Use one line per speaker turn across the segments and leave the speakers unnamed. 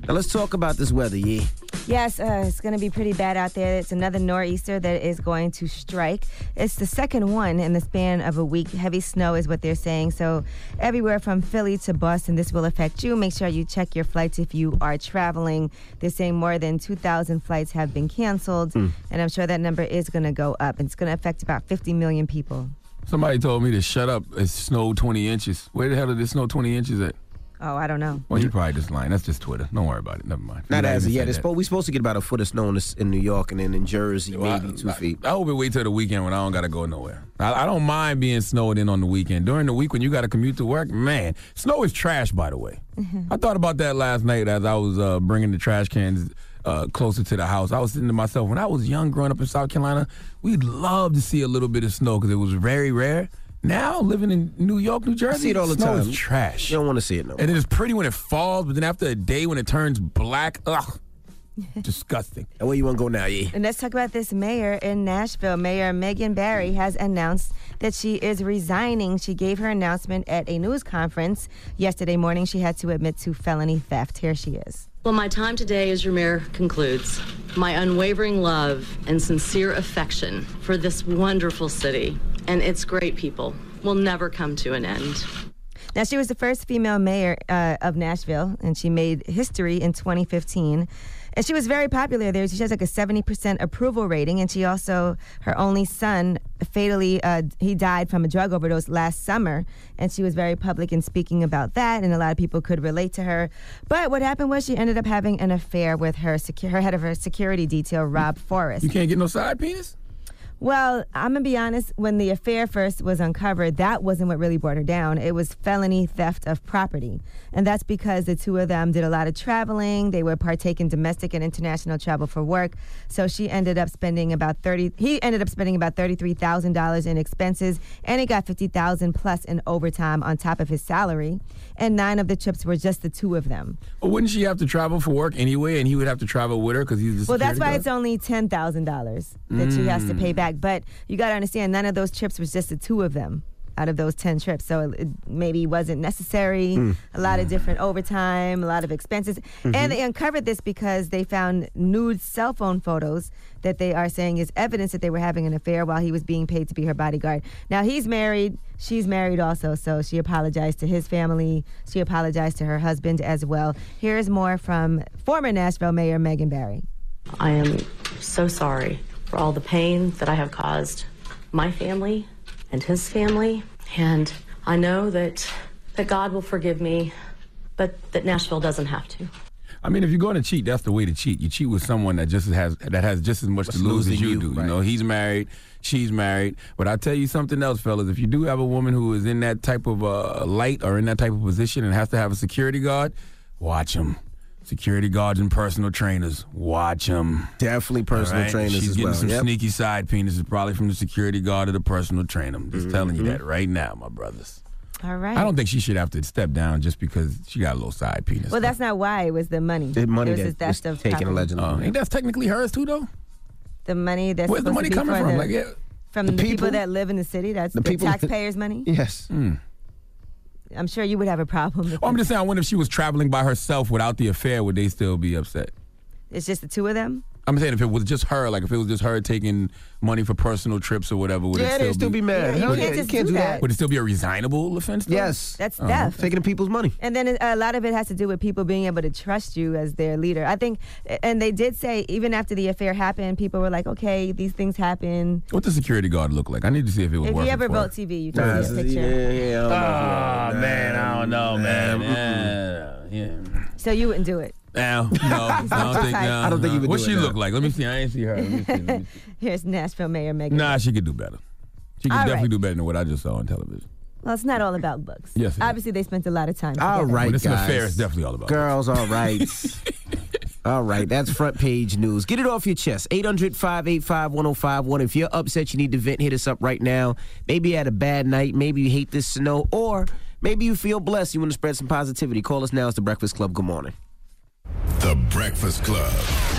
Now let's talk about this weather, Yee.
Yes, it's going to be pretty bad out there. It's another nor'easter that is going to strike. It's the second one in the span of a week. Heavy snow is what they're saying. So everywhere from Philly to Boston, this will affect you. Make sure you check your flights if you are traveling. They're saying more than 2,000 flights have been canceled, and I'm sure that number is going to go up. It's going to affect about 50 million people.
Somebody told me to shut up. It snowed 20 inches. Where the hell did it snow 20 inches at?
Oh, I don't know.
Well, you probably just lying. That's just Twitter. Don't worry about it. Never mind.
Not as of yet. We're supposed to get about a foot of snow in New York and then in Jersey, maybe 2 feet.
I hope it wait till the weekend when I don't got to go nowhere. I don't mind being snowed in on the weekend. During the week when you got to commute to work, man, snow is trash, by the way. I thought about that last night as I was bringing the trash cans closer to the house. I was thinking to myself, when I was young growing up in South Carolina, we'd love to see a little bit of snow because it was very rare. Now, living in New York, New Jersey,
I see it all the
snow
time.
is trash.
You don't want to see it no more.
And it is pretty when it falls, but then after a day when it turns black, ugh, disgusting.
And where you want to go now, Yee?
And let's talk about this mayor in Nashville. Mayor Megan Barry has announced that she is resigning. She gave her announcement at a news conference yesterday morning. She had to admit to felony theft. Here she is.
Well, my time today as your mayor concludes. My unwavering love and sincere affection for this wonderful city and its great people will never come to an end.
Now, she was the first female mayor of Nashville, and she made history in 2015. And she was very popular there. She has like a 70% approval rating, and she also, her only son, fatally, he died from a drug overdose last summer, and she was very public in speaking about that, and a lot of people could relate to her. But what happened was she ended up having an affair with her head of her security detail, Rob Forrest.
You can't get no side penis?
Well, I'm going to be honest, when the affair first was uncovered, that wasn't what really brought her down. It was felony theft of property. And that's because the two of them did a lot of traveling. They would partake in domestic and international travel for work. So he ended up spending about $33,000 in expenses, and he got $50,000 plus in overtime on top of his salary. And 9 of the trips were just the two of them.
Well, wouldn't she have to travel for work anyway, and he would have to travel with her because he's the security
Well, that's why
guard?
it's only $10,000 that she has to pay back. But you got to understand, none of those trips was just the two of them out of those 10 trips. So it maybe wasn't necessary. A lot of different overtime, a lot of expenses. And they uncovered this because they found nude cell phone photos that they are saying is evidence that they were having an affair while he was being paid to be her bodyguard. Now, he's married. She's married also. So she apologized to his family. She apologized to her husband as well. Here's more from former Nashville Mayor Megan Barry.
I am so sorry for all the pain that I have caused my family and his family. And I know that God will forgive me, but that Nashville doesn't have to.
I mean, if you're going to cheat, that's the way to cheat. You cheat with someone that has just as much to lose as you do.
Right.
You know, he's married, she's married. But I'll tell you something else, fellas. If you do have a woman who is in that type of light or in that type of position and has to have a security guard, watch him. Security guards and personal trainers, watch them.
Definitely personal trainers
She's
as
getting
well.
some sneaky side penises, probably from the security guard or the personal trainer. I'm just telling you that right now, my brothers.
All right.
I don't think she should have to step down just because she got a little side penis.
Well, that's not why. It was the money.
The money
it was
that
the theft
was
of
taken
property.
allegedly.
Ain't that technically hers too, though?
The money that's
Where's the
supposed
money
to be
coming
for
from?
the-
Like, yeah.
From the people that live in the city. That's the
people that-
taxpayers' money.
Yes.
I'm sure you would have a problem.
I'm just saying, I wonder if she was traveling by herself without the affair, would they still be upset?
It's just the two of them.
I'm saying if it was just her, like if it was just her taking money for personal trips or whatever, would
Yeah,
it
they'd still be mad.
Yeah, you
Hell
can't just
you can't
do
do
that.
that.
Would it still be a resignable offense? Though?
Yes.
That's theft.
Taking people's money.
And then a lot of it has to do with people being able to trust you as their leader. I think, and they did say even after the affair happened, people were like, okay, these things happen.
What does security guard look like? I need to see if it was
If
working
you ever
for
vote
her.
TV, you can see a picture.
Man, I don't know, man. Yeah.
So you wouldn't do it.
No, I don't think you would
do
What
it,
she
no.
look like? Let me see. I ain't see her. Let me see.
Here's Nashville Mayor Megan.
Nah, she could do better. She could
All
definitely
right.
do better than what I just saw on television.
Well, it's not all about looks.
Yes, it is.
Obviously, they spent a lot of time together.
All right,
Well, this
guys.
affair is definitely all about
Girls, all right. All right, that's front page news. Get it off your chest. 800-585-1051. If you're upset, you need to vent, hit us up right now. Maybe you had a bad night. Maybe you hate this snow. Or maybe you feel blessed. You want to spread some positivity. Call us now. It's The Breakfast Club. Good morning.
The Breakfast Club.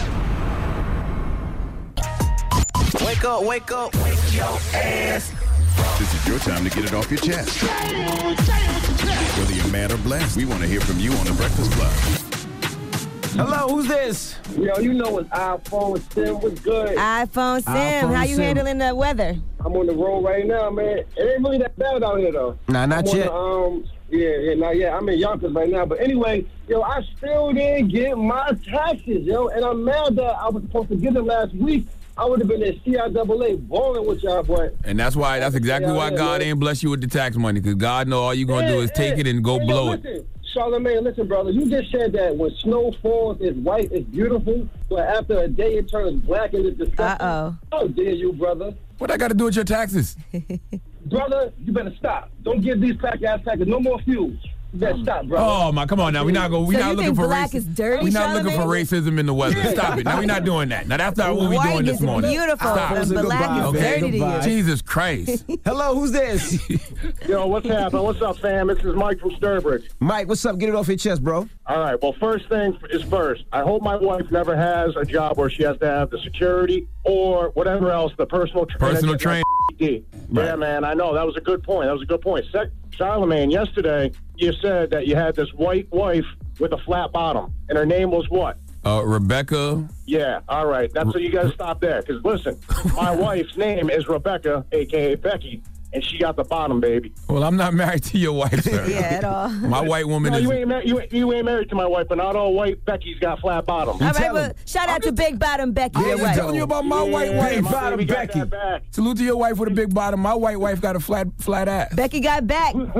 Wake up, wake up. Wake your ass.
This is your time to get it off your chest. Whether you're mad or blessed, we want to hear from you on The Breakfast Club.
Hello, who's this?
Yo, you know it's iPhone Sim. What's good?
iPhone Sim,
iPhone
how you
Sim.
handling the weather?
I'm on the road right now, man. It ain't really that bad out here, though.
Nah, not
I'm
yet.
On the, not yet. I'm in Yonkers right now. But anyway, yo, I still didn't get my taxes, yo. And I'm mad that I was supposed to get them last week. I would have been at CIAA balling with y'all, boy.
And that's exactly why God ain't bless you with the tax money, because God know all you going to do is take it and go blow it.
Charlamagne, listen, brother, you just said that when snow falls, it's white, it's beautiful, but after a day, it turns black and it's disgusting.
Uh-oh.
How dare you, brother?
What I got to do with your taxes?
Brother, you better stop. Don't give these pack-ass packers no more fuel. You better stop, brother.
Oh, my, come on now. We're not looking for
black is dirty,
We're not looking for
Charlamagne?
racism in the weather. Stop it. Now we're not doing that. Now that's not what we're
White
doing this
is
morning.
beautiful,
Stop.
but black is dirty to you.
Jesus Christ.
Hello, who's this?
Yo, what's happening? What's up, fam? This is Mike from Sturbridge.
Mike, what's up? Get it off your chest, bro.
All right. Well, first thing is first. I hope my wife never has a job where she has to have the security or whatever else, the personal trainer. Yeah, man, I know. That was a good point. Charlamagne, yesterday you said that you had this white wife with a flat bottom, and her name was what?
Rebecca.
Yeah, all right. That's so you got to stop there. Because, listen, my wife's name is Rebecca, a.k.a. Becky, and she got the bottom, baby.
Well, I'm not married to your wife, sir.
Yeah, at all.
My white woman
no,
is...
You ain't married to my wife, but not all white Becky's got flat bottoms.
All right, well, shout out to Big Bottom Becky.
I'm just telling you about my white wife.
Big Bottom Becky.
Salute to your wife with a big bottom. My white wife got a flat ass.
Becky got back.
All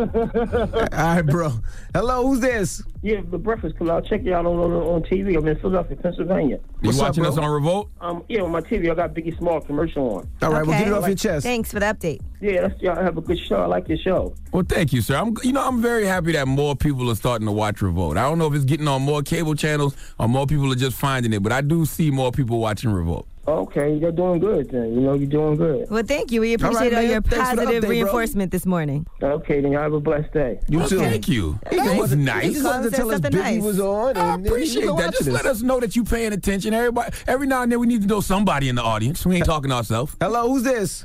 right, bro. Hello, who's this?
Yeah, the Breakfast Club. I'll check you out on TV. I'm in Philadelphia, Pennsylvania.
You watching us on Revolt?
Yeah, on my TV. I got Biggie Small commercial on.
All right, well, get it off your chest.
Thanks for the update.
Yeah, y'all have a good show. I like your show.
Well, thank you, sir. I'm very happy that more people are starting to watch Revolt. I don't know if it's getting on more cable channels or more people are just finding it, but I do see more people watching Revolt.
Okay, you're doing good then. You're doing good.
Well, thank you. We appreciate all your positive
update,
reinforcement this morning.
Okay, then y'all have a blessed day.
You too.
Thank you. That was nice.
He just wanted to tell us Biggie was on.
I appreciate that. Just let us know that you paying attention. Every now and then we need to know somebody in the audience. We ain't talking to ourselves.
Hello, who's this?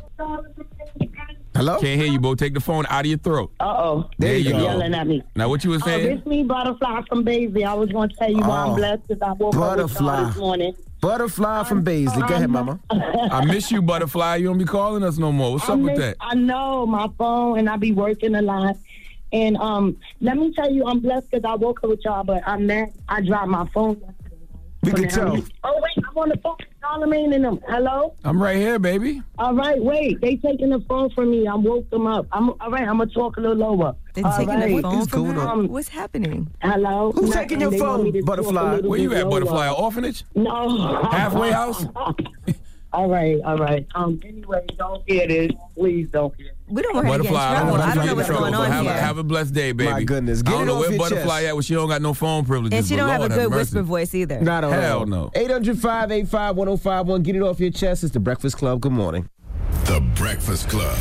Hello?
Can't hear you, Bo. Take the phone out of your throat.
Uh-oh.
There you go.
Yelling at me.
Now, what you were saying?
It's me, Butterfly from Baisley. I was going to tell you why I'm blessed because I woke up with y'all this morning.
Butterfly from Baisley. Go ahead, mama.
I miss you, Butterfly. You don't be calling us no more. What's up with that?
I know, my phone, and I be working a lot. And let me tell you, I'm blessed because I woke up with y'all, but I'm mad. I dropped my phone yesterday.
We can tell.
Oh, wait, I'm on the phone. Charlamagne and them. Hello?
I'm right here, baby.
All right, wait. They taking the phone from me. I woke them up. All right, I'm going to talk a little lower.
They're taking the phone from her? What's happening?
Hello?
Who's taking your phone, Butterfly?
Where you at, Butterfly? Orphanage?
No.
Halfway house?
All right. Anyway, don't hear this. Please don't hear this.
We don't want her to get in trouble. I don't know what's going on here.
Have a blessed day, baby.
My goodness.
I don't know where Butterfly at when she don't got no phone privileges.
And she don't have a good whisper
mercy.
voice either.
Not at all.
Hell no.
800-585-1051. Get it off your chest. It's The Breakfast Club. Good morning.
The Breakfast Club.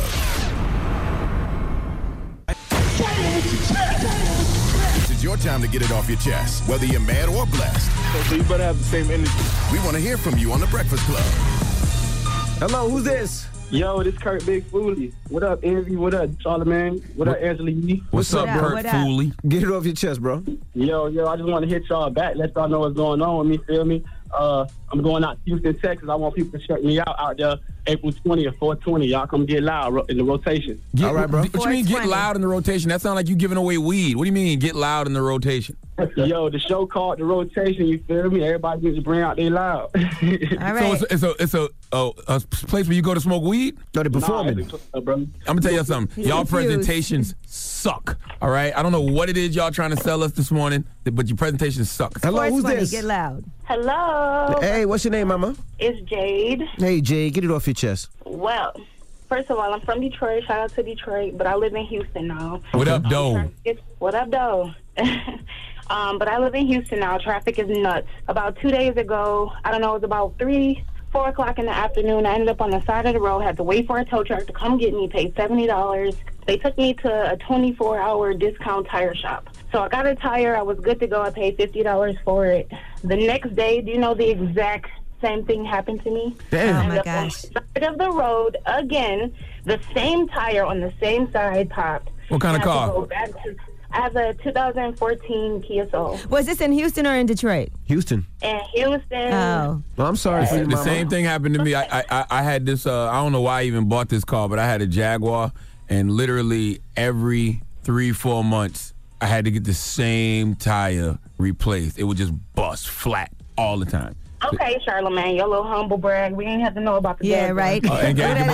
This is your time to get it off your chest, whether you're mad or blessed.
So you better have the same energy.
We want to hear from you on The Breakfast Club.
Hello, who's this?
Yo, this Kurt Big Fooley. What up, Envy? What up, Charlamagne? What up, Angela Yee?
What's up, Kurt Fooley?
Get it off your chest, bro.
Yo, I just want to hit y'all back. Let y'all know what's going on with me, feel me? I'm going out to Houston, Texas. I want people to check me out there April 20th, 420. Y'all come get loud in the rotation.
All right, bro.
What you mean get loud in the rotation? That sounds like you giving away weed. What do you mean get loud in the rotation?
Yo, the show called The Rotation, you feel me? Everybody needs to bring out their loud.
All right.
So it's a place where you go to smoke weed?
No, they're performing.
I'm going to tell you something. Y'all presentations suck, all right? I don't know what it is y'all trying to sell us this morning, but your presentations suck.
Hello, who's this?
Get loud.
Hello.
Hey, what's your name, mama?
It's Jade.
Hey, Jade, get it off your chest.
Well, first of all, I'm from Detroit. Shout out to Detroit, but I live in Houston now.
What up, though?
What up, though? But I live in Houston now. Traffic is nuts. About 2 days ago, I don't know, it was about 4 o'clock in the afternoon. I ended up on the side of the road, had to wait for a tow truck to come get me, paid $70. They took me to a 24-hour discount tire shop. So I got a tire. I was good to go. I paid $50 for it. The next day, do you know the exact same thing happened to me?
Damn. Oh, my gosh.
On the side of the road, again, the same tire on the same side popped.
What kind of car?
I have a 2014 Kia Soul.
Was this in Houston or in Detroit?
Houston.
In Houston.
Oh.
Well, I'm sorry for you,
The
Mama.
same thing happened to me. I had this, I don't know why I even bought this car, but I had a Jaguar, and literally every 3-4 months, I had to get the same tire replaced. It would just bust flat all the time.
Okay, Charlamagne, your little humble brag. We ain't have to know about the
Yeah,
Jaguar.
right.
And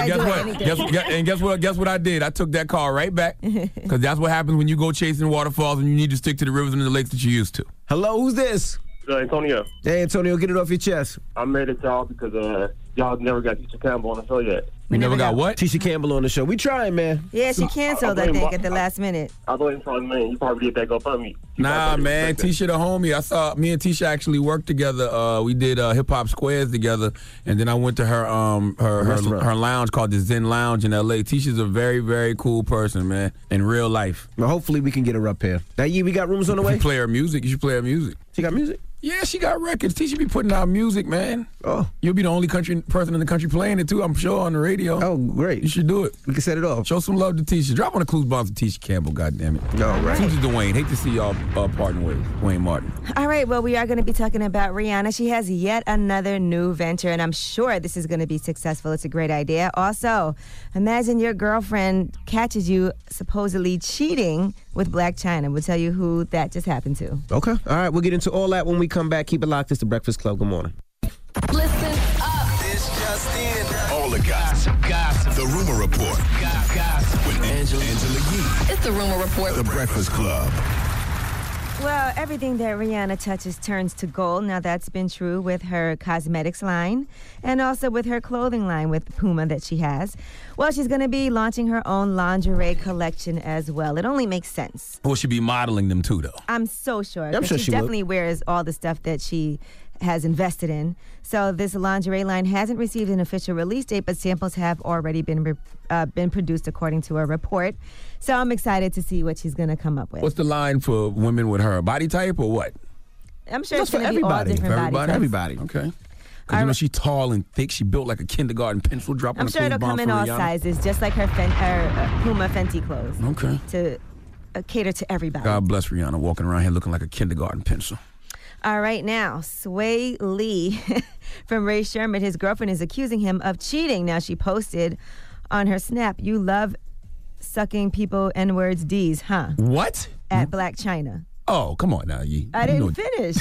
guess what? Guess what I did? I took that car right back, because that's what happens when you go chasing waterfalls and you need to stick to the rivers and the lakes that you used to.
Hello, who's this?
Antonio.
Hey, Antonio, get it off your chest.
I made it, y'all, because y'all never got Tisha Campbell on the show yet.
We never got what?
Tisha Campbell on the show. We trying, man.
Yeah, she canceled, I think, at the last minute.
I blame Charlamagne. You probably did that GoFundMe.
Nah, man, Tisha the homie. I saw me and Tisha actually worked together. We did Hip Hop Squares together, and then I went to her her lounge called the Zen Lounge in L.A. Tisha's a very, very cool person, man, in real life.
Well, hopefully we can get her up here. Now, we got rooms on the way?
You play her music. You should play her music.
She got music?
Yeah, she got records. Tisha be putting out music, man.
Oh.
You'll be the only person in the country playing it, too, I'm sure, on the radio.
Oh, great.
You should do it.
We can set it off.
Show some love to Tisha. Drop on the clues bombs to Tisha Campbell, goddammit.
All right.
Tuesday Dwayne. Hate to see y'all parting ways. Wayne Martin.
All right, well, we are going to be talking about Rihanna. She has yet another new venture, and I'm sure this is going to be successful. It's a great idea. Also, imagine your girlfriend catches you supposedly cheating with Blac Chyna. We'll tell you who that just happened to.
Okay. All right, we'll get into all that when we come back. Keep it locked. It's The Breakfast Club. Good morning.
Listen up.
This just in. All the gossip. The Rumor Report. Gossip. With Angela Yee.
It's the Rumor Report.
The Breakfast Club.
Well, everything that Rihanna touches turns to gold. Now, that's been true with her cosmetics line and also with her clothing line with Puma that she has. Well, she's going to be launching her own lingerie collection as well. It only makes sense.
Will she be modeling them, too, though?
I'm so sure.
I'm sure she
definitely wears all the stuff that she has invested in. So this lingerie line hasn't received an official release date, but samples have already been produced according to a report. So I'm excited to see what she's going to come up with.
What's the line for women with her body type or what?
I'm sure
That's
it's going
for
to be all
everybody.
different body types.
Everybody.
Okay. Because, you know, she's tall and thick. She built like a kindergarten pencil. Drop on
I'm
a
sure it'll
bomb
come in
for
all
Rihanna.
sizes, just like her Puma Fenty clothes.
Okay.
To cater to everybody.
God bless Rihanna walking around here looking like a kindergarten pencil.
All right, now, Sway Lee from Ray Sherman, his girlfriend, is accusing him of cheating. Now, she posted on her Snap, "You love sucking people N-words D's, huh?"
What?
At Blac Chyna.
Oh, come on now, Yee.
I didn't finish.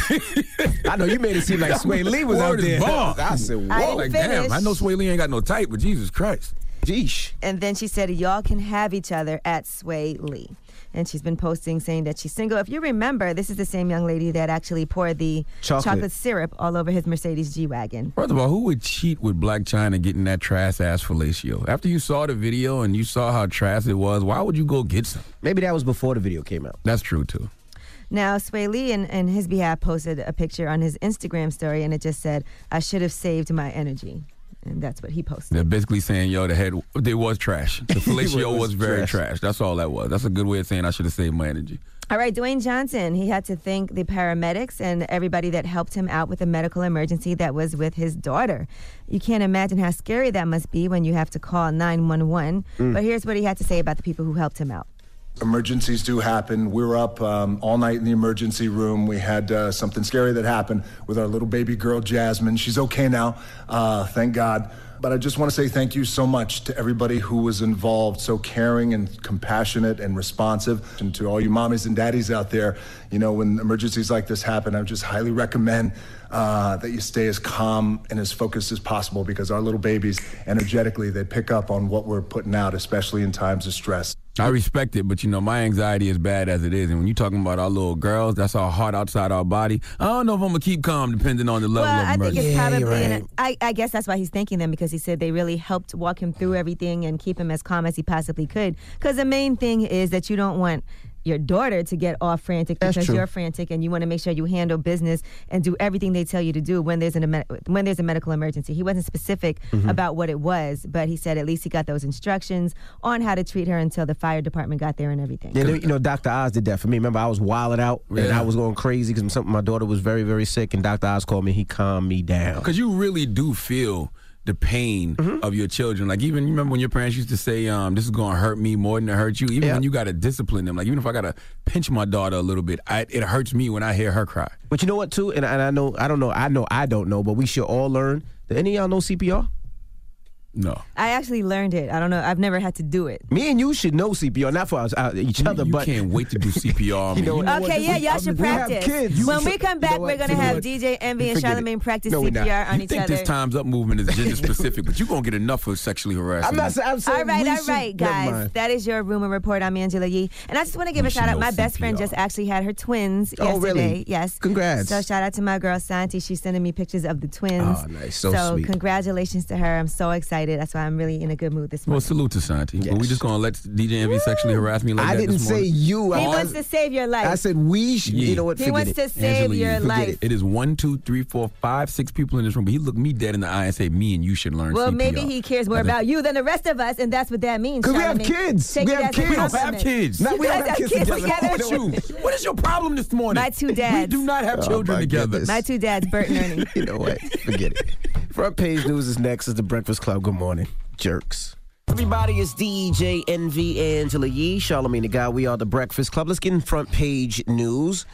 I know you made it seem like Sway Lee was out there. I said, whoa.
I didn't
Like,
finish.
damn, I know Sway Lee ain't got no type, but Jesus Christ.
Jeesh.
And then she said, "Y'all can have each other at Sway Lee." And she's been posting saying that she's single. If you remember, this is the same young lady that actually poured the chocolate syrup all over his Mercedes G-Wagon.
First of all, who would cheat with Blac Chyna getting that trash-ass fellatio? After you saw the video and you saw how trash it was, why would you go get some?
Maybe that was before the video came out.
That's true, too.
Now, Sway Lee, in his behalf, posted a picture on his Instagram story, and it just said, "I should have saved my energy." And that's what he posted.
They're basically saying, yo, they was trash. The fellatio was very trash. That's all that was. That's a good way of saying I should have saved my energy.
All right, Dwayne Johnson, he had to thank the paramedics and everybody that helped him out with a medical emergency that was with his daughter. You can't imagine how scary that must be when you have to call 911. But here's what he had to say about the people who helped him out.
Emergencies do happen. We were up all night in the emergency room. We had something scary that happened with our little baby girl, Jasmine. She's okay now, thank God. But I just want to say thank you so much to everybody who was involved, so caring and compassionate and responsive. And to all you mommies and daddies out there, you know, when emergencies like this happen, I just highly recommend that you stay as calm and as focused as possible, because our little babies, energetically, they pick up on what we're putting out, especially in times of stress.
I respect it, but, you know, my anxiety is bad as it is. And when you're talking about our little girls, that's our heart outside our body. I don't know if I'm going to keep calm depending on the level of
I think
emergency.
it's probably, I guess that's why he's thanking them, because he said they really helped walk him through everything and keep him as calm as he possibly could. Because the main thing is that you don't want your daughter to get all frantic because you're frantic, and you want to make sure you handle business and do everything they tell you to do when there's a medical emergency. He wasn't specific about what it was, but he said at least he got those instructions on how to treat her until the fire department got there and everything.
Yeah, you know, Dr. Oz did that for me. Remember, I was wilding out and I was going crazy because my daughter was very, very sick, and Dr. Oz called me. He calmed me down.
Because you really do feel the pain of your children. Like, even, you remember when your parents used to say, this is going to hurt me more than it hurts you? Even when you got to discipline them. Like, even if I got to pinch my daughter a little bit, it hurts me when I hear her cry.
But you know what, too? And I don't know, but we should all learn. Do any of y'all know CPR?
No.
I actually learned it. I don't know. I've never had to do it.
Me and you should know CPR, not for each other, but...
You can't wait to do CPR.
Y'all should practice. When we come back, we're going to have DJ Envy and Charlamagne practice CPR on each other.
You think this Time's Up movement is gender specific, but you're going to get enough of sexually harassing.
I'm saying
all right, guys. That is your Rumor Report. I'm Angela Yee. And I just want to give a shout out. My best friend just actually had her twins yesterday.
Really?
Yes.
Congrats.
So shout out to my girl, Santi. She's sending me pictures of the twins.
Oh, nice. So sweet.
Congratulations to her. I'm so excited. That's why I'm really in a good mood this morning.
Well, salute to Santi. Yes. But we just going to let DJ Envy sexually harass me like that
I didn't say you.
He wants to save your life.
I said we should. You know what?
He wants to save your life.
It is 1, 2, 3, 4, 5, 6 people in this room, but he looked me dead in the eye and said, me and you should learn
Well,
CPR.
maybe he cares more about you than the rest of us, and that's what that means.
Because we have kids.
We don't have kids.
We don't have kids together.
What is your problem this morning?
My two dads.
We do not have children together.
Goodness.
My two dads, Bert and Ernie.
You know what? Forget it. Front page news is next. Is the Breakfast Club. Good morning, jerks. Everybody, it's DJ Envy, Angela Yee, Charlamagne the Guy. We are the Breakfast Club. Let's get in front page news.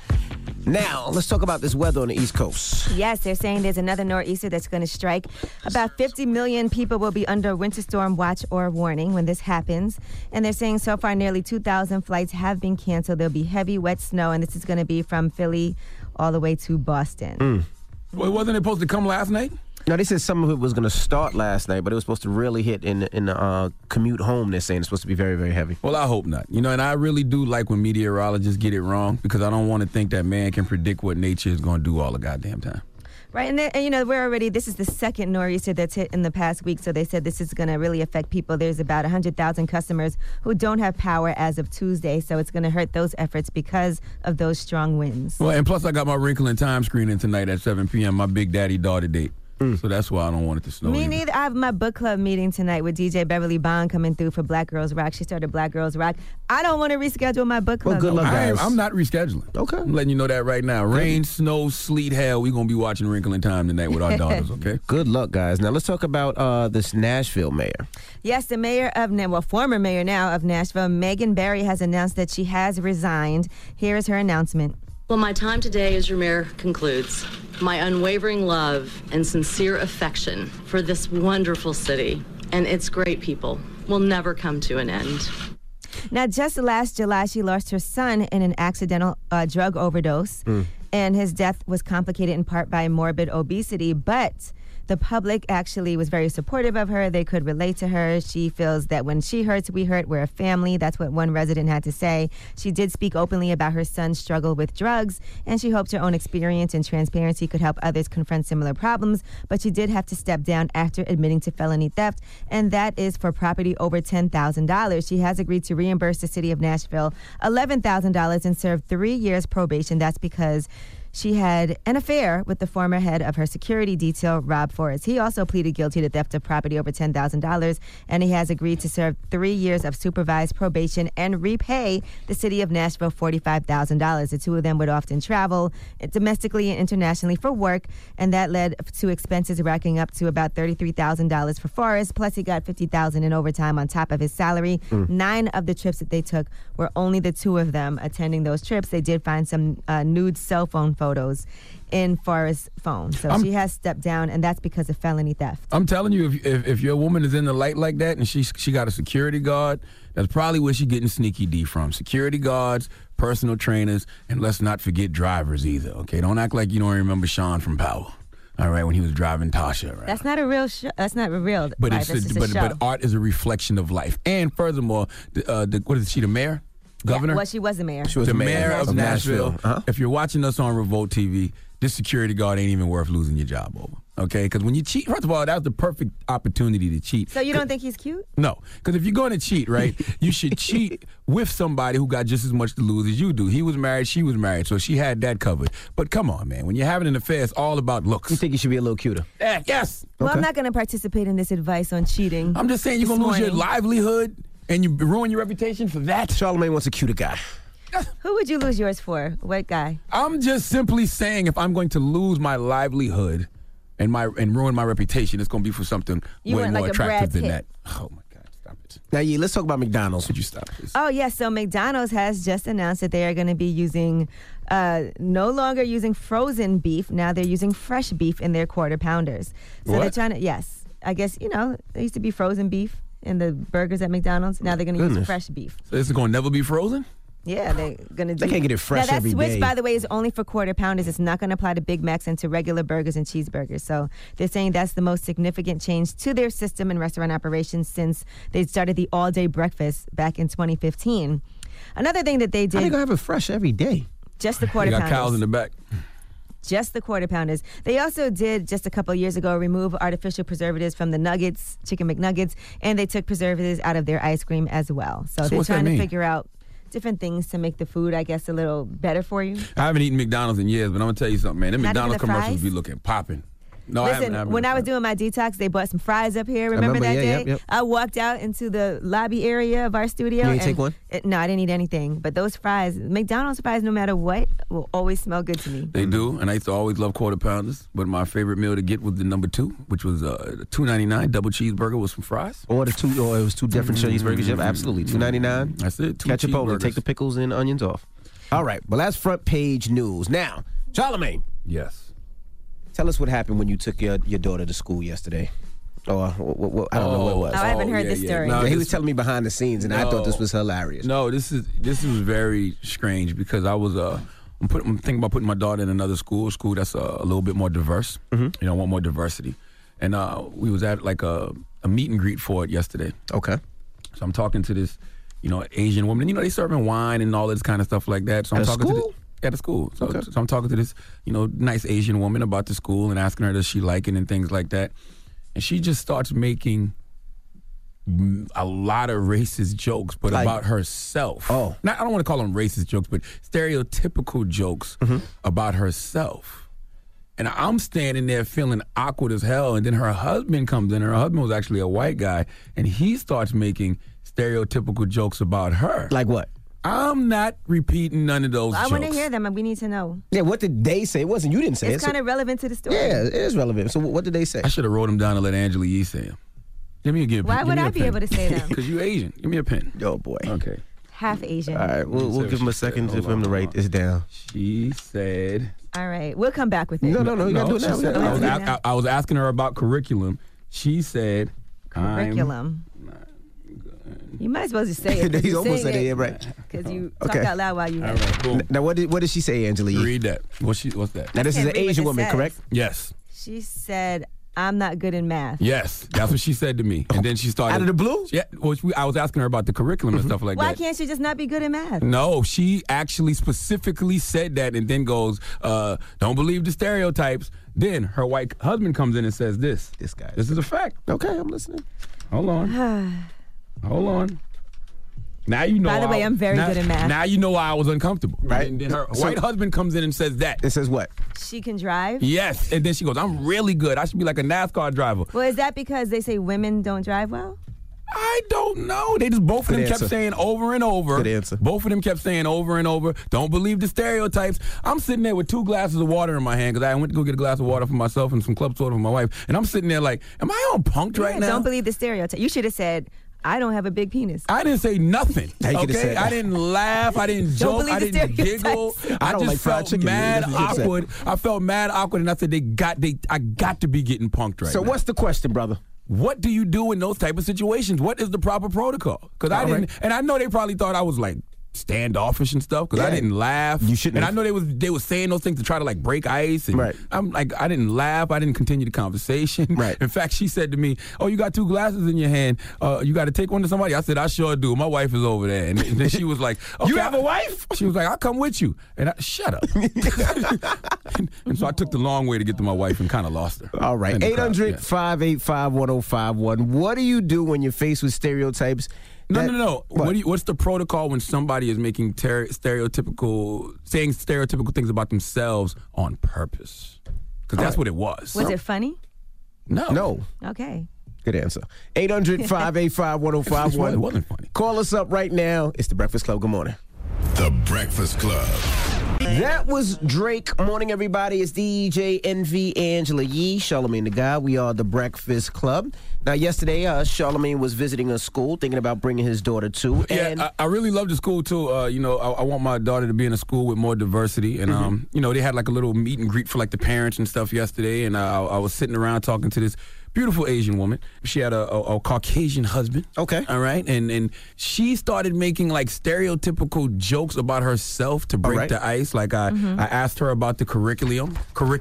Now, let's talk about this weather on the East Coast.
Yes, they're saying there's another nor'easter that's going to strike. About 50 million people will be under winter storm watch or warning when this happens. And they're saying so far nearly 2,000 flights have been canceled. There'll be heavy, wet snow, and this is going to be from Philly all the way to Boston.
Well, wasn't it supposed to come last night?
No, they said some of it was going to start last night, but it was supposed to really hit in the commute home. They're saying it's supposed to be very, very heavy.
Well, I hope not. You know, and I really do like when meteorologists get it wrong, because I don't want to think that man can predict what nature is going to do all the goddamn time.
Right, and you know, this is the second nor'easter that's hit in the past week, so they said this is going to really affect people. There's about 100,000 customers who don't have power as of Tuesday, so it's going to hurt those efforts because of those strong winds.
Well, and plus I got my Wrinkle in Time screening tonight at 7 p.m., my big daddy-daughter date. So that's why I don't want it to snow.
Me neither. I have my book club meeting tonight with DJ Beverly Bond coming through for Black Girls Rock. She started Black Girls Rock. I don't want to reschedule my book club.
Well, good luck, guys.
I'm not rescheduling.
Okay.
I'm letting you know that right now. Rain, snow, sleet, hell, we're going to be watching Wrinkle in Time tonight with our daughters, okay?
Good luck, guys. Now, let's talk about this Nashville mayor.
Yes, the mayor of, former mayor now of Nashville, Megan Barry, has announced that she has resigned. Here is her announcement.
Well, my time today as your mayor concludes. My unwavering love and sincere affection for this wonderful city and its great people will never come to an end.
Now, just last July, she lost her son in an accidental drug overdose, and his death was complicated in part by morbid obesity, but the public actually was very supportive of her. They could relate to her. She feels that when she hurts, we hurt. We're a family. That's what one resident had to say. She did speak openly about her son's struggle with drugs, and she hoped her own experience and transparency could help others confront similar problems. But she did have to step down after admitting to felony theft, and that is for property over $10,000. She has agreed to reimburse the city of Nashville $11,000 and serve 3 years probation. That's because she had an affair with the former head of her security detail, Rob Forrest. He also pleaded guilty to theft of property over $10,000, and he has agreed to serve 3 years of supervised probation and repay the city of Nashville $45,000. The two of them would often travel domestically and internationally for work, and that led to expenses racking up to about $33,000 for Forrest. Plus, he got $50,000 in overtime on top of his salary. 9 of the trips that they took were only the two of them attending those trips. They did find some nude cell phone photos in Forrest's phone. So she has stepped down, and that's because of felony theft.
I'm telling you, if your woman is in the light like that and she got a security guard, that's probably where she's getting Sneaky D from. Security guards, personal trainers, and let's not forget drivers either, okay? Don't act like you don't remember Sean from Power. All right, when he was driving Tasha, right?
That's not a real show. That's not a real
but
life.
It's
just a show.
But art is a reflection of life. And furthermore, what is she, the mayor? Governor?
Yeah, well, she was the mayor.
She was the mayor of Nashville. If you're watching us on Revolt TV, this security guard ain't even worth losing your job over. Okay? Because when you cheat, first of all, that was the perfect opportunity to cheat.
So you don't think he's cute?
No. Because if you're going to cheat, right, you should cheat with somebody who got just as much to lose as you do. He was married, she was married, so she had that covered. But come on, man. When you're having an affair, it's all about looks.
You think you should be a little cuter?
Yes.
Well, I'm not going to participate in this advice on cheating.
I'm just saying you're going to lose your livelihood and you ruin your reputation for that.
Charlamagne wants a cuter guy.
Who would you lose yours for? What guy?
I'm just simply saying if I'm going to lose my livelihood, and ruin my reputation. It's going to be for something way more
like
attractive than
Pitt.
that. Oh my God, stop it.
Now, let's talk about McDonald's.
Could you stop, please?
Oh, yes. So McDonald's has just announced that they are going to be using, no longer using frozen beef. Now they're using fresh beef in their quarter pounders. So
What?
they're trying to, yes. I guess, there used to be frozen beef in the burgers at McDonald's. Now they're going to use fresh beef.
So this is going to never be frozen?
Yeah, they're going to do.
They can't get it fresh
now, that
every
switch,
day.
by the way, is only for quarter pounders. It's not going to apply to Big Macs and to regular burgers and cheeseburgers. So they're saying that's the most significant change to their system and restaurant operations since they started the all-day breakfast back in 2015. Another thing that they did.
How they going to have it fresh every day?
Just the quarter
You got
pounders.
cows in the back.
Just the quarter pounders. They also did, just a couple of years ago, remove artificial preservatives from the nuggets, Chicken McNuggets, and they took preservatives out of their ice cream as well. So they're
what's that
trying to
mean?
figure out different things to make the food, I guess, a little better for you.
I haven't eaten McDonald's in years, but I'm going to tell you something, man. Them
Not even
McDonald's
the
commercials
fries?
be looking popping. No,
Listen,
I haven't.
when I was doing my detox, they bought some fries up here. Remember
remember,
that
yeah,
day?
yep.
I walked out into the lobby area of our studio.
You ain't
and
take one?
No, I didn't eat anything. But those fries, McDonald's fries, no matter what, will always smell good to me.
They do, and I used to always love quarter pounders. But my favorite meal to get was the number 2, which was the $2.99 double cheeseburger with some fries.
Or it was two different cheeseburgers. Yep, absolutely. $2.99.
That's it. 2
Ketchup only.
cheeseburgers.
Take the pickles and onions off. All right. Well, that's front page news. Now, Charlamagne.
Yes.
Tell us what happened when you took your daughter to school yesterday. Or I don't know what it was.
I haven't heard this story.
No,
he was telling me behind the scenes, and I thought this was hilarious.
No, this is very strange because I was I'm thinking about putting my daughter in another school that's a little bit more diverse.
Mm-hmm.
I want more diversity, and we was at like a meet and greet for it yesterday.
Okay.
So I'm talking to this, Asian woman, and they serving wine and all this kind of stuff like that. So I'm
At a
talking
school?
at a school. So,
Okay.
so I'm talking to this, nice Asian woman about the school and asking her does she like it and things like that. And she just starts making a lot of racist jokes, but
Like-
about herself.
Oh.
I don't want to call them racist jokes, but stereotypical jokes
Mm-hmm.
about herself. And I'm standing there feeling awkward as hell. And then her husband comes in. Her husband was actually a white guy. And he starts making stereotypical jokes about her.
Like what?
I'm not repeating none of those
I
jokes.
want to hear them, and we need to know.
Yeah, what did they say? It wasn't you didn't say
It's
it.
kind of relevant to the story.
Yeah, it is relevant. So what did they say?
I should have wrote them down and let Angela Yee say them. Give me a
Why would I be able to say them?
Because you Asian. Give me a pen.
Oh, boy.
Okay.
Half Asian.
All right, we'll give him a second for him to write this down.
She said...
All right, we'll come back with it.
No, you gotta do it
she
now.
said- I was asking her about curriculum. She said...
Curriculum. You might as well just say it. 'cause
He's
you
almost
sing
said it,
it,
yeah, right.
Because you
Okay.
talk out loud while you
All right, cool.
Now, what did she say, Angela Yee?
Read that. What's that?
Now, this is
can't
an
read what
Asian
this
woman,
says.
correct?
Yes.
She said, I'm not good in math.
Yes. That's what she said to me. And then she started...
Out of the blue?
Yeah. Well, I was asking her about the curriculum and stuff like
Why
that.
can't she just not be good in math?
No, she actually specifically said that and then goes, don't believe the stereotypes. Then her white husband comes in and says this.
This guy.
This is a fact.
Okay, I'm listening.
Hold on. Hold on. Now you know.
By the way, I'm very good in math.
Now you know why I was uncomfortable.
Right.
And then her
So-
white husband comes in and says that.
It says what?
She can drive?
Yes. And then she goes, I'm really good. I should be like a NASCAR driver.
Well, is that because they say women don't drive well?
I don't know. They just both of
Good
them
answer.
kept saying over and over.
Good answer.
Both of them kept saying over and over, don't believe the stereotypes. I'm sitting there with 2 glasses of water in my hand because I went to go get a glass of water for myself and some club soda for my wife. And I'm sitting there like, am I on punked right now?
Don't believe the stereotype. You should have said, I don't have a big penis.
I didn't say nothing.
Now you could've
Okay,
said that.
I didn't laugh. I didn't
Don't
joke.
believe
I
the
didn't giggle.
stereotypes.
I
don't
just
like fried
felt
chicken.
mad
That's what you said.
awkward. I felt mad awkward, and I said, I got to be getting punked right
So
now.
what's the question, brother?
What do you do in those type of situations? What is the proper protocol? Because I
All
didn't,
right.
and I know they probably thought I was like standoffish and stuff because I
Yeah.
didn't laugh.
You shouldn't
And
have.
I know they was saying those things to try to like break ice. And
Right.
I'm like, I didn't laugh. I didn't continue the conversation.
Right.
In fact, she said to me, "Oh, you got 2 glasses in your hand. You got to take one to somebody." I said, "I sure do. My wife is over there." And then she was like, okay,
You have a wife?
She was like, "I'll come with you." And shut up. and so I took the long way to get to my wife and kind of lost her.
All right.
In the crowd,
800-585-1051. What do you do when you're faced with stereotypes?
No. What's the protocol when somebody is making saying stereotypical things about themselves on purpose? Because that's what it was.
Was it funny?
No.
Okay.
Good answer. 800-585-1051.
It wasn't funny.
Call us up right now. It's The Breakfast Club. Good morning.
The Breakfast Club.
That was Drake. Morning, everybody. It's DJ Envy, Angela Yee, Charlamagne the God. We are the Breakfast Club. Now, yesterday, Charlamagne was visiting a school, thinking about bringing his daughter to. And
I really love the school, too. I want my daughter to be in a school with more diversity. And, they had like a little meet and greet for like the parents and stuff yesterday. And I was sitting around talking to this beautiful Asian woman. She had a Caucasian husband.
Okay.
All right. And she started making like stereotypical jokes about herself to break the ice. Like I asked her about the curriculum.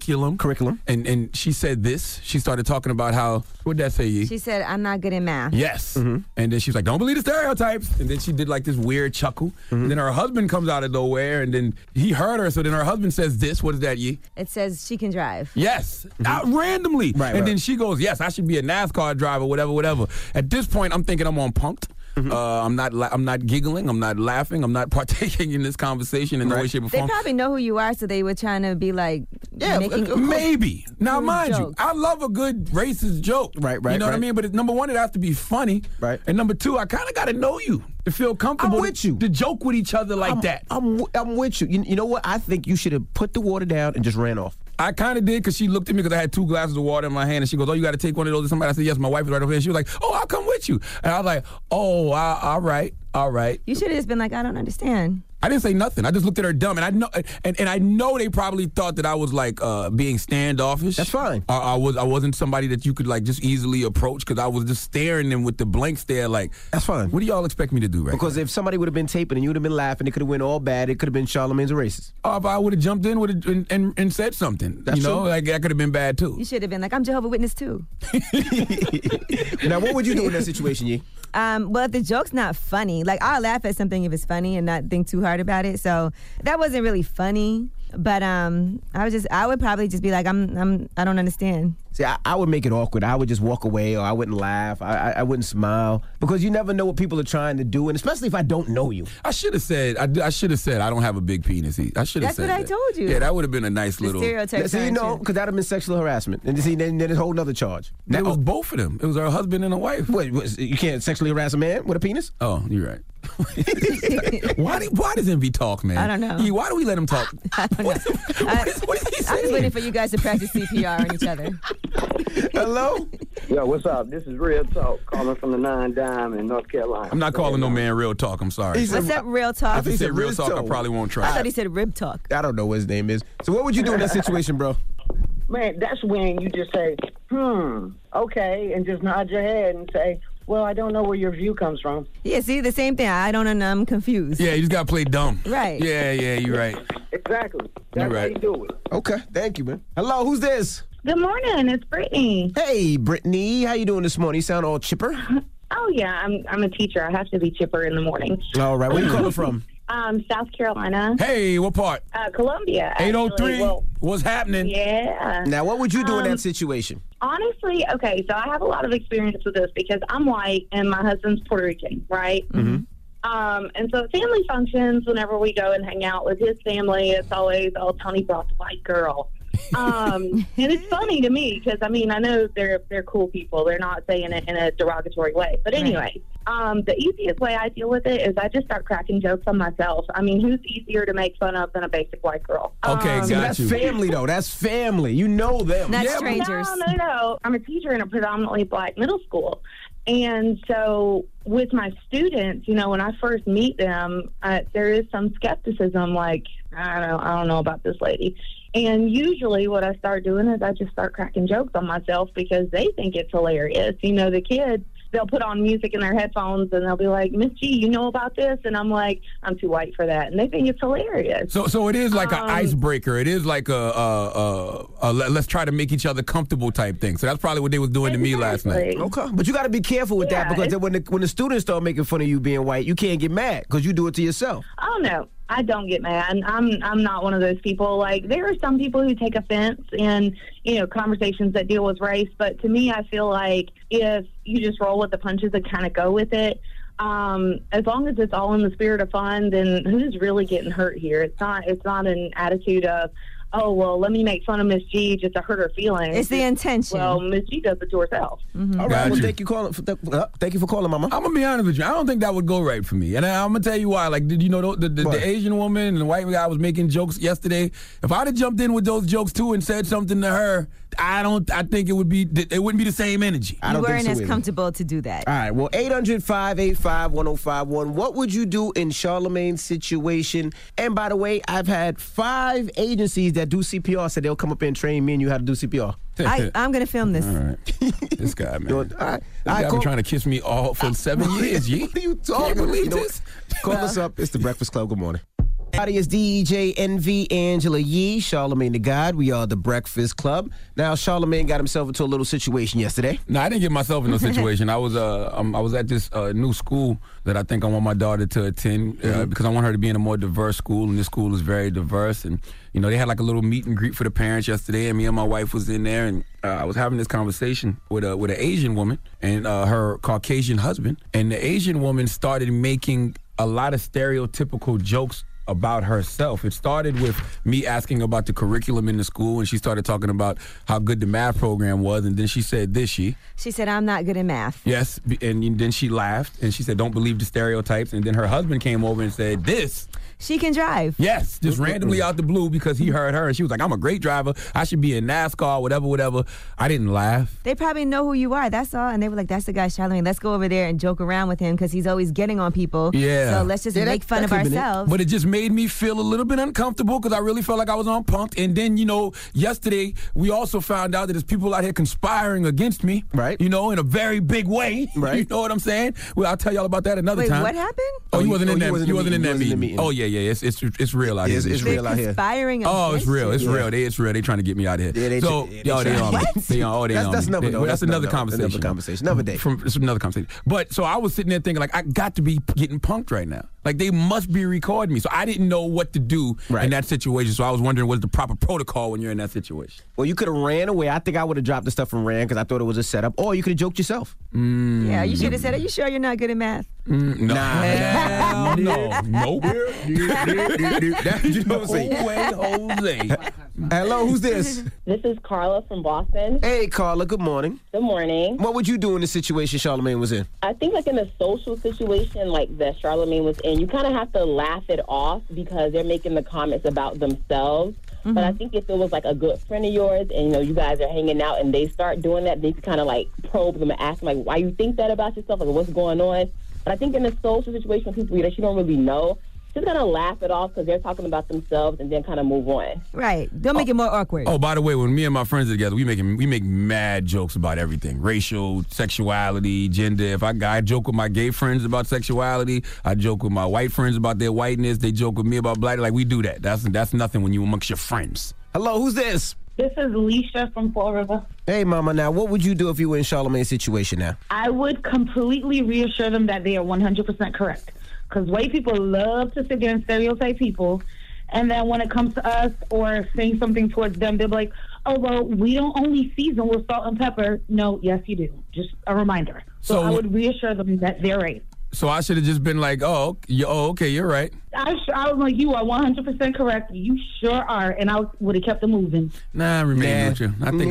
And she said this. She started talking about how, what'd that say, Yee?
She said, I'm not good at math.
Yes. And then she was like, don't believe the stereotypes. And then she did like this weird chuckle. And then her husband comes out of nowhere and then he heard her. So then her husband says this. What is that, Yee?
It says she can drive.
Yes. Out randomly. And then she goes, yes, I should be a NASCAR driver, whatever. At this point, I'm thinking I'm on punked. I'm not giggling. I'm not laughing. I'm not partaking in this conversation in no way, shape, or form.
They probably know who you are, so they were trying to be like,
maybe. Now, mind you, I love a good racist joke. Right. You know what I mean? But number one, it has to be funny. Right. And number two, I kind of got to know you to feel comfortable.
I'm with you.
To joke with each other like that.
I'm with you. You know what? I think you should have put the water down and just ran off.
I kind of did because she looked at me because I had 2 glasses of water in my hand and she goes, oh, you got to take one of those to somebody. I said, yes, my wife is right over here. And she was like, oh, I'll come with you. And I was like, oh, all right.
You should have just been like, I don't understand.
I didn't say nothing. I just looked at her dumb, and I know they probably thought that I was like being standoffish.
That's fine.
I wasn't somebody that you could like just easily approach because I was just staring them with the blank stare. Like,
that's fine.
What do y'all expect me to do, right?
Because if somebody would have been taping and you would have been laughing, it could have went all bad. It could have been Charlamagne's a racist.
If I would have jumped in and said something,
that's true.
Like that could have been bad too.
You should have been like, I'm Jehovah's Witness too.
Now, what would you do in that situation, Yee?
Well, if the joke's not funny, like I'll laugh at something if it's funny and not think too hard about it. So that wasn't really funny. But I would probably just be like, I don't understand.
See, I would make it awkward. I would just walk away, or I wouldn't laugh. I wouldn't smile because you never know what people are trying to do, and especially if I don't know you.
I should have said I don't have a big penis. I should have said
that's what I told you.
Yeah, that would have been a nice little
stereotype.
See, because that would have been sexual harassment, and then it's a whole other charge.
It was both of them. It was her husband and a wife.
Wait, you can't sexually harass a man with a penis?
Oh, you're right. Why does Envy talk, man?
I don't know.
Why do we let him talk?
I don't know.
What is he saying?
I'm just waiting for you guys to practice CPR on each other.
Hello?
Yo, what's up? This is Real Talk, calling from the 9 Dime in North Carolina.
I'm not calling no man Real Talk. I'm sorry.
What's up, Real Talk?
If he said Real Talk, I probably won't try.
I thought he said Rib Talk.
I don't know what his name is. So what would you do in that situation, bro?
Man, that's when you just say, okay, and just nod your head and say, well, I don't know where your view comes from.
Yeah, see, the same thing. I don't know. I'm confused.
Yeah, you just got to play dumb.
Right.
Yeah, you're right.
Exactly. That's
right.
how you do it.
Okay, thank you, man. Hello, who's this?
Good morning. It's Brittany.
Hey, Brittany. How you doing this morning? You sound all chipper.
Oh, yeah. I'm a teacher. I have to be chipper in the morning.
All right. Where you calling from?
South Carolina.
Hey, what part?
Columbia.
803. What's happening?
Yeah.
Now, what would you do in that situation?
Honestly, okay, so I have a lot of experience with this because I'm white and my husband's Puerto Rican, right?
Mm-hmm.
And so at family functions, whenever we go and hang out with his family, it's always, oh, Tony brought the white girl. And it's funny to me because, I mean, I know they're cool people. They're not saying it in a derogatory way. But anyway, the easiest way I deal with it is I just start cracking jokes on myself. I mean, who's easier to make fun of than a basic white girl?
Okay, got
that's
you.
Family, though. That's family. You know them.
Not strangers.
No. I'm a teacher in a predominantly black middle school. And so with my students, you know, when I first meet them, there is some skepticism like, I don't know about this lady. And usually what I start doing is I just start cracking jokes on myself because they think it's hilarious. You know, the kids, they'll put on music in their headphones and they'll be like, Miss G, you know about this? And I'm like, I'm too white for that. And they think it's hilarious.
So it is like an icebreaker. It is like a let's try to make each other comfortable type thing. So that's probably what they was doing to me last night.
Okay. But you got to be careful with that because when the students start making fun of you being white, you can't get mad because you do it to yourself.
Oh, no. I don't get mad. I'm not one of those people. Like, there are some people who take offense in, you know, conversations that deal with race. But to me, I feel like if you just roll with the punches and kind of go with it, as long as it's all in the spirit of fun, then who's really getting hurt here? It's not an attitude of,
oh, well, let me make fun of Miss G just to hurt her feelings.
It's the intention.
Well, Miss G does it to herself.
Mm-hmm.
All right, well, thank you for calling, Mama.
I'm gonna be honest with you. I don't think that would go right for me, and I'm gonna tell you why. Like, did you know the Asian woman and the white guy was making jokes yesterday? If I'd have jumped in with those jokes too and said something to her, I think it wouldn't be the same energy.
You weren't as comfortable to do that.
All right, well, 800-585-1051. What would you do in Charlamagne's situation? And by the way, I've had 5 agencies that do CPR said they'll come up and train me and you how to do CPR.
I'm going to film this.
All right. This guy, man.
All right.
This guy been trying to kiss me all for 7 years, G.
What are you talking
Can't believe this?
Call us up. It's The Breakfast Club. Good morning. Howdy, it's DJ NV, Angela Yee, Charlamagne the God. We are The Breakfast Club. Now, Charlamagne got himself into a little situation yesterday.
No, I didn't get myself in no situation. I was at this new school that I think I want my daughter to attend because I want her to be in a more diverse school, and this school is very diverse. And, you know, they had like a little meet and greet for the parents yesterday, and me and my wife was in there, and I was having this conversation with an Asian woman and her Caucasian husband. And the Asian woman started making a lot of stereotypical jokes about herself. It started with me asking about the curriculum in the school, and she started talking about how good the math program was, and then she said this, She
said, I'm not good at math.
Yes, and then she laughed, and she said, don't believe the stereotypes, and then her husband came over and said, this.
She can drive.
Yes, just randomly out the blue because he heard her, and she was like, I'm a great driver. I should be in NASCAR, whatever. I didn't laugh.
They probably know who you are, that's all, and they were like, that's the guy Charlamagne. Let's go over there and joke around with him because he's always getting on people.
Yeah.
So let's just make fun of ourselves.
But it just made me feel a little bit uncomfortable because I really felt like I was on punked. And then, you know, yesterday we also found out that there's people out here conspiring against me.
Right.
You know, in a very big way.
Right.
You know what I'm saying? Well, I'll tell y'all about that another time.
Wait, what happened?
Oh, you wasn't in that meeting. Oh, yeah. It's real out here.
It's real out here.
Conspiring
Oh, it's real. It's
Yeah.
real. It's real. They trying to get me out of here.
Yeah,
They on me. They on me.
That's
another conversation.
Another conversation. Another day.
It's another conversation. But so I was sitting there thinking, like, I got to be getting punked right now. Like, they must be recording me. So I didn't know what to do in that situation. So I was wondering what's the proper protocol when you're in that situation.
Well, you could have ran away. I think I would have dropped the stuff and ran because I thought it was a setup. Or you could have joked yourself.
Yeah, you should have said, are you sure you're not good at math?
No.
Hell
no. Nope.
You know what I'm saying?
Jose.
Hello, who's this?
This is Carla from Boston.
Hey, Carla, good morning.
Good morning.
What would you do in the situation Charlamagne was in?
I think like in a social situation like that Charlamagne was in, you kind of have to laugh it off because they're making the comments about themselves. Mm-hmm. But I think if it was like a good friend of yours and, you know, you guys are hanging out and they start doing that, they can kind of like probe them and ask them like, why you think that about yourself? Like, what's going on? But I think in a social situation with people that you don't really know, just kind of laugh it off because they're talking about themselves and then kind of move on.
Right. Don't make it more awkward.
Oh, by the way, when me and my friends are together, we make mad jokes about everything. Racial, sexuality, gender. If I joke with my gay friends about sexuality, I joke with my white friends about their whiteness, they joke with me about black. Like, we do that. That's nothing when you amongst your friends.
Hello, who's this?
This is Alicia from Fall River.
Hey, Mama. Now, what would you do if you were in Charlamagne's situation now?
I would completely reassure them that they are 100% correct. Because white people love to sit there and stereotype people. And then when it comes to us or saying something towards them, they'll be like, oh, well, we don't only season with salt and pepper. No, yes, you do. Just a reminder. So I would reassure them that they're right.
So I should have just been like, okay, you're right.
I was like, you are 100% correct. You sure are. And I would have kept it moving.
Nah, I remain with you. I think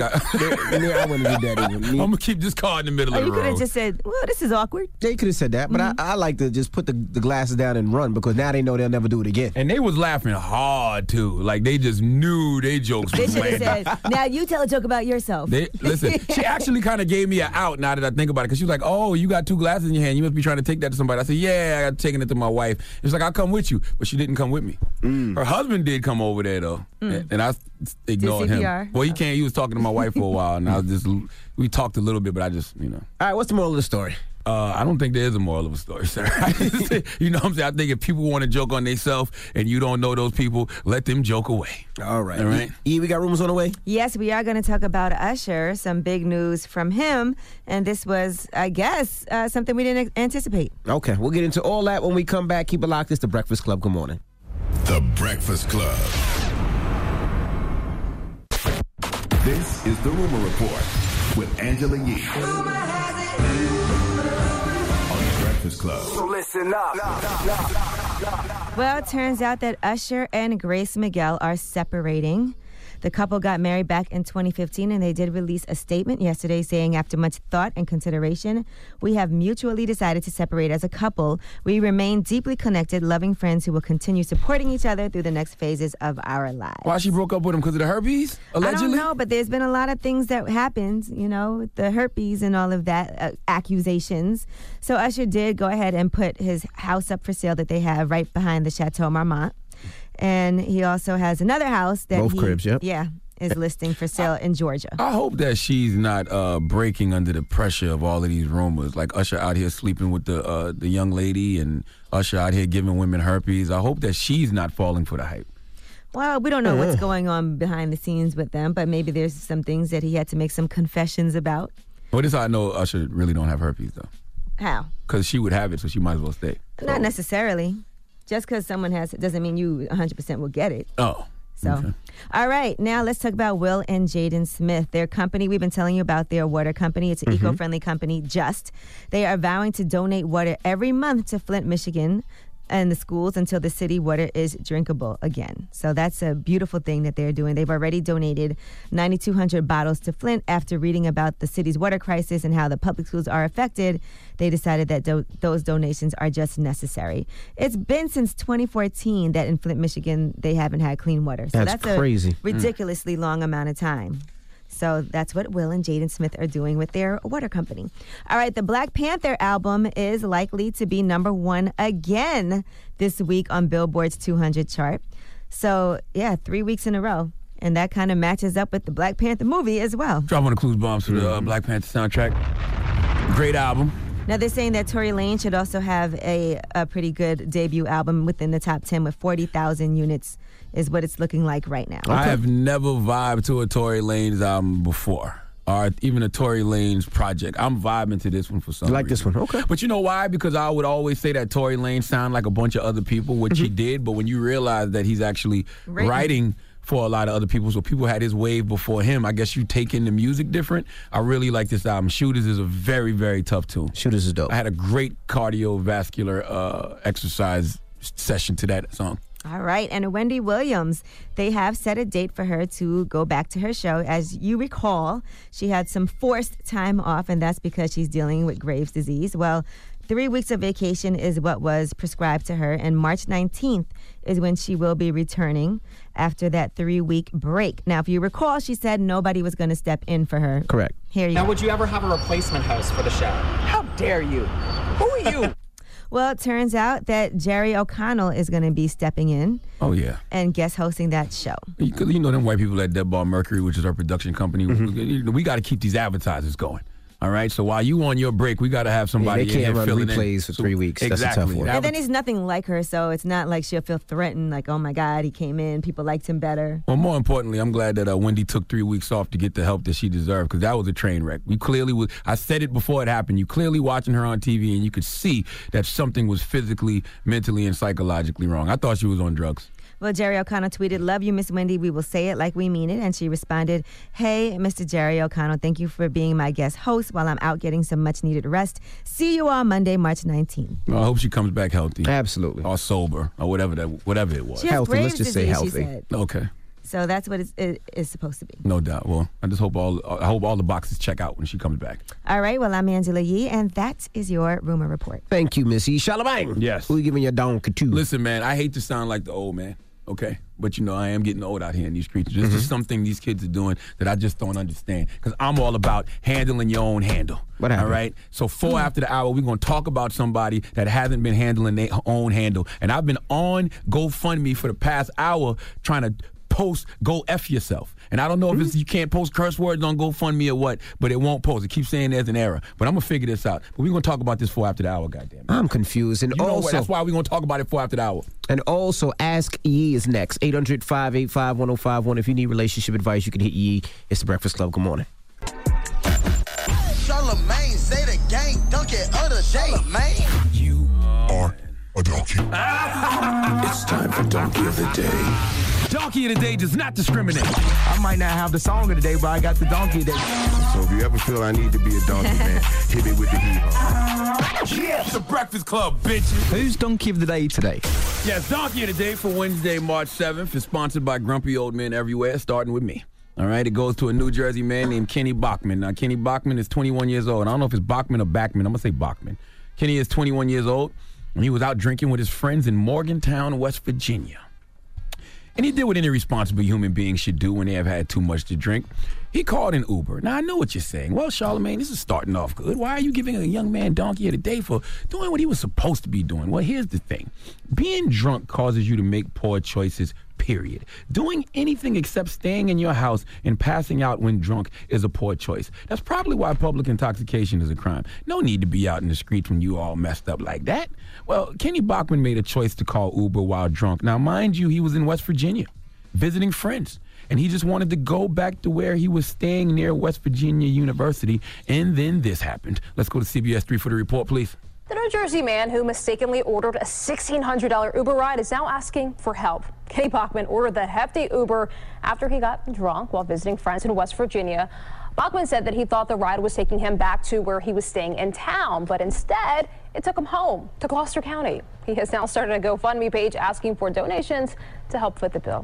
I wouldn't do that either.
I'm going to keep this car in the middle of the road.
You could have just said, well, this is awkward.
They could have said that, but I like to just put the glasses down and run because now they know they'll never do it again.
And they was laughing hard, too. Like, they just knew they jokes
They
was
should have
landing.
said, now you tell a joke about yourself.
Listen, she actually kind of gave me an out now that I think about it because she was like, oh, you got 2 glasses in your hand. You must be trying to take that to somebody. I said, yeah, I got taking it to my wife. It's like, I'll come with you. But she didn't come with me. Her husband did come over there, though. And I ignored him. Well, he can't. He was talking to my wife for a while. And we talked a little bit, but I just, you know.
All right, what's the moral of the story?
I don't think there is a moral of a story, sir. You know what I'm saying? I think if people want to joke on themselves and you don't know those people, let them joke away.
All right.
All right.
E, we got rumors on the way?
Yes, we are going to talk about Usher, some big news from him. And this was, I guess, something we didn't anticipate.
Okay, we'll get into all that when we come back. Keep it locked. It's The Breakfast Club. Good morning.
The Breakfast Club. This is The Rumor Report with Angela Yee. Club.
So listen up.
Well, it turns out that Usher and Grace Miguel are separating. The couple got married back in 2015, and they did release a statement yesterday saying, after much thought and consideration, we have mutually decided to separate as a couple. We remain deeply connected, loving friends who will continue supporting each other through the next phases of our lives.
Why she broke up with him? Because of the herpes, allegedly?
I don't know, but there's been a lot of things that happened, you know, the herpes and all of that, accusations. So Usher did go ahead and put his house up for sale that they have right behind the Chateau Marmont. And he also has another house that
Both cribs, yep.
Yeah, is listing for sale in Georgia.
I hope that she's not breaking under the pressure of all of these rumors, like Usher out here sleeping with the young lady and Usher out here giving women herpes. I hope that she's not falling for the hype.
Well, we don't know what's going on behind the scenes with them, but maybe there's some things that he had to make some confessions about.
Well, this is how I know Usher really don't have herpes, though.
How?
Because she would have it, so she might as well stay.
Not necessarily. Just because someone has it doesn't mean you 100% will get it.
Oh.
So,
okay.
All right, now let's talk about Will and Jaden Smith. Their company, we've been telling you about their water company. It's an eco-friendly company, Just. They are vowing to donate water every month to Flint, Michigan, and the schools until the city water is drinkable again. So that's a beautiful thing that they're doing. They've already donated 9,200 bottles to Flint. After reading about the city's water crisis and how the public schools are affected, they decided that those donations are just necessary. It's been since 2014 that in Flint, Michigan, they haven't had clean water. So that's
crazy.
A ridiculously long amount of time. So that's what Will and Jaden Smith are doing with their water company. All right, the Black Panther album is likely to be #1 again this week on Billboard's 200 chart. So, yeah, 3 weeks in a row. And that kind of matches up with the Black Panther movie as well.
Drop on the clues bombs for the Black Panther soundtrack. Great album.
Now, they're saying that Tory Lanez should also have a pretty good debut album within the top 10 with 40,000 units is what it's looking like right now.
I have never vibed to a Tory Lanez album before, or even a Tory Lanez project. I'm vibing to this one for some reason.
Like this one, okay.
But you know why? Because I would always say that Tory Lanez sound like a bunch of other people, which he did, but when you realize that he's actually writing for a lot of other people, so people had his wave before him, I guess you take in the music different. I really like this album. Shooters is a very, very tough tune.
Shooters is dope.
I had a great cardiovascular exercise session to that song.
All right, and Wendy Williams, they have set a date for her to go back to her show. As you recall, she had some forced time off, and that's because she's dealing with Graves' disease. Well, 3 weeks of vacation is what was prescribed to her, and March 19th is when she will be returning after that 3-week break. Now, if you recall, she said nobody was going to step in for her.
Correct.
Here you
go.
Now,
would you ever have a replacement host for the show? How dare you? Who are you?
Well, it turns out that Jerry O'Connell is going to be stepping in.
Oh, yeah.
And guest hosting that show.
You know them white people at Dead Ball Mercury, which is our production company. We got to keep these advertisers going. All right, so while you on your break, we got to have somebody
they can't
in here
run
filling
replays
in.
for 3 weeks.
Exactly.
That's a tough one.
And then he's nothing like her, so it's not like she'll feel threatened, like, oh my God, he came in, people liked him better.
Well, more importantly, I'm glad that Wendy took 3 weeks off to get the help that she deserved, because that was a train wreck. We clearly was. I said it before it happened. You clearly watching her on TV, and you could see that something was physically, mentally, and psychologically wrong. I thought she was on drugs.
Well, Jerry O'Connell tweeted, "Love you, Miss Wendy. We will say it like we mean it." And she responded, "Hey, Mr. Jerry O'Connell, thank you for being my guest host while I'm out getting some much-needed rest. See you all Monday, March 19th.
Well, I hope she comes back healthy.
Absolutely.
Or sober, or whatever it was.
She has
healthy,
Graves'
let's just say
disease,
healthy.
she said.
Okay.
So that's what it is supposed to be.
No doubt. Well, I just hope all the boxes check out when she comes back.
All right, well, I'm Angela Yee, and that is your Rumor Report.
Thank you, Missy. Charlamagne.
Yes.
Who you giving your donkey to?
Listen, man, I hate to sound like the old man, okay? But, I am getting old out here in these streets. There's just something these kids are doing that I just don't understand. Because I'm all about handling your own handle.
What happened?
All right? So 4 after the hour, we're going to talk about somebody that hasn't been handling their own handle. And I've been on GoFundMe for the past hour trying to post "Go F Yourself." And I don't know if it's, you can't post curse words on GoFundMe or what, but it won't post. It keeps saying there's an error. But I'm going to figure this out. But we're going to talk about this 4 after the hour, goddammit.
I'm confused. And also,
that's why we're going to talk about it 4 after the hour.
And also, Ask Yee is next. 800-585-1051. If you need relationship advice, you can hit Yee. It's The Breakfast Club. Good morning.
Charlamagne, say the gang, donkey of the day, man.
You are a donkey.
It's time for Donkey of the Day.
Donkey of the Day does not discriminate.
I might not have the song of the day, but I got the donkey of the day.
So if you ever feel I need to be a donkey, man, hit me with the hee-haw.
Yeah.
the Breakfast Club, bitches.
Who's Donkey of the Day today?
Yes, Donkey of the Day for Wednesday, March 7th is sponsored by Grumpy Old Men Everywhere, starting with me. All right, it goes to a New Jersey man named Kenny Bachman. Now, Kenny Bachman is 21 years old. I don't know if it's Bachman or Bachman. I'm going to say Bachman. Kenny is 21 years old, and he was out drinking with his friends in Morgantown, West Virginia. And he did what any responsible human being should do when they have had too much to drink. He called an Uber. Now, I know what you're saying. Well, Charlamagne, this is starting off good. Why are you giving a young man Donkey of the Day for doing what he was supposed to be doing? Well, here's the thing. Being drunk causes you to make poor choices, period. Doing anything except staying in your house and passing out when drunk is a poor choice. That's probably why public intoxication is a crime. No need to be out in the streets when you all messed up like that. Well, Kenny Bachman made a choice to call Uber while drunk. Now, mind you, he was in West Virginia visiting friends. And he just wanted to go back to where he was staying near West Virginia University. And then this happened. Let's go to CBS 3 for the report, please.
The New Jersey man who mistakenly ordered a $1,600 Uber ride is now asking for help. Kenny Bachman ordered the hefty Uber after he got drunk while visiting friends in West Virginia. Bachman said that he thought the ride was taking him back to where he was staying in town, but instead it took him home to Gloucester County. He has now started a GoFundMe page asking for donations to help foot the bill.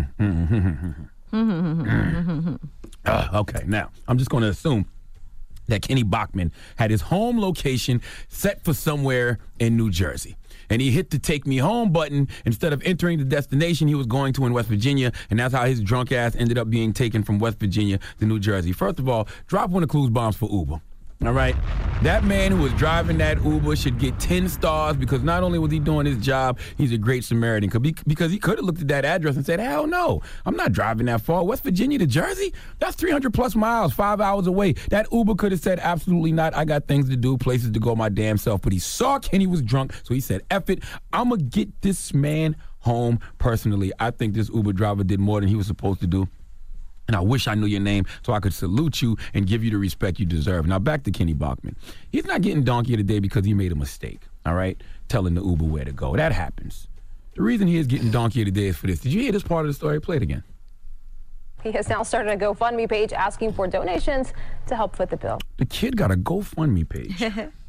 Okay, now I'm just going to assume that Kenny Bachman had his home location set for somewhere in New Jersey. And he hit the take me home button instead of entering the destination he was going to in West Virginia. And that's how his drunk ass ended up being taken from West Virginia to New Jersey. First of all, drop one of Clues bombs for Uber. All right. That man who was driving that Uber should get 10 stars because not only was he doing his job, he's a great Samaritan. Because he could have looked at that address and said, hell no, I'm not driving that far. West Virginia to Jersey? That's 300 plus miles, 5 hours away. That Uber could have said, absolutely not. I got things to do, places to go my damn self. But he saw Kenny was drunk, so he said, F it. I'm going to get this man home personally. I think this Uber driver did more than he was supposed to do. And I wish I knew your name so I could salute you and give you the respect you deserve. Now, back to Kenny Bachman. He's not getting Donkey of the Day because he made a mistake, all right? Telling the Uber where to go. That happens. The reason he is getting Donkey of the Day is for this. Did you hear this part of the story? Play it again.
He has now started a GoFundMe page asking for donations to help foot the bill.
The kid got a GoFundMe page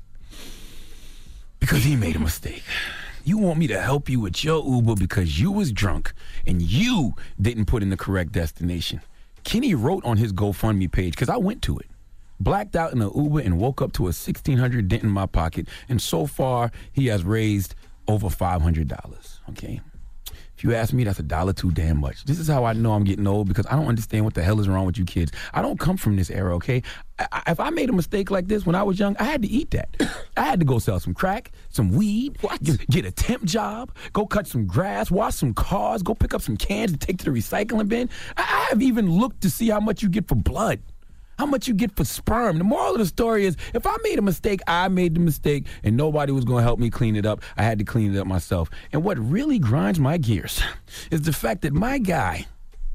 because he made a mistake. You want me to help you with your Uber because you was drunk and you didn't put in the correct destination. Kenny wrote on his GoFundMe page, because I went to it, blacked out in an Uber and woke up to a $1,600 dent in my pocket. And so far, he has raised over $500, okay? If you ask me, that's $1 too damn much. This is how I know I'm getting old, because I don't understand what the hell is wrong with you kids. I don't come from this era, okay? If I made a mistake like this when I was young, I had to eat that. I had to go sell some crack, some weed, get a temp job, go cut some grass, wash some cars, go pick up some cans to take to the recycling bin. I have even looked to see how much you get for blood, how much you get for sperm. The moral of the story is, if I made a mistake, I made the mistake, and nobody was going to help me clean it up. I had to clean it up myself. And what really grinds my gears is the fact that my guy,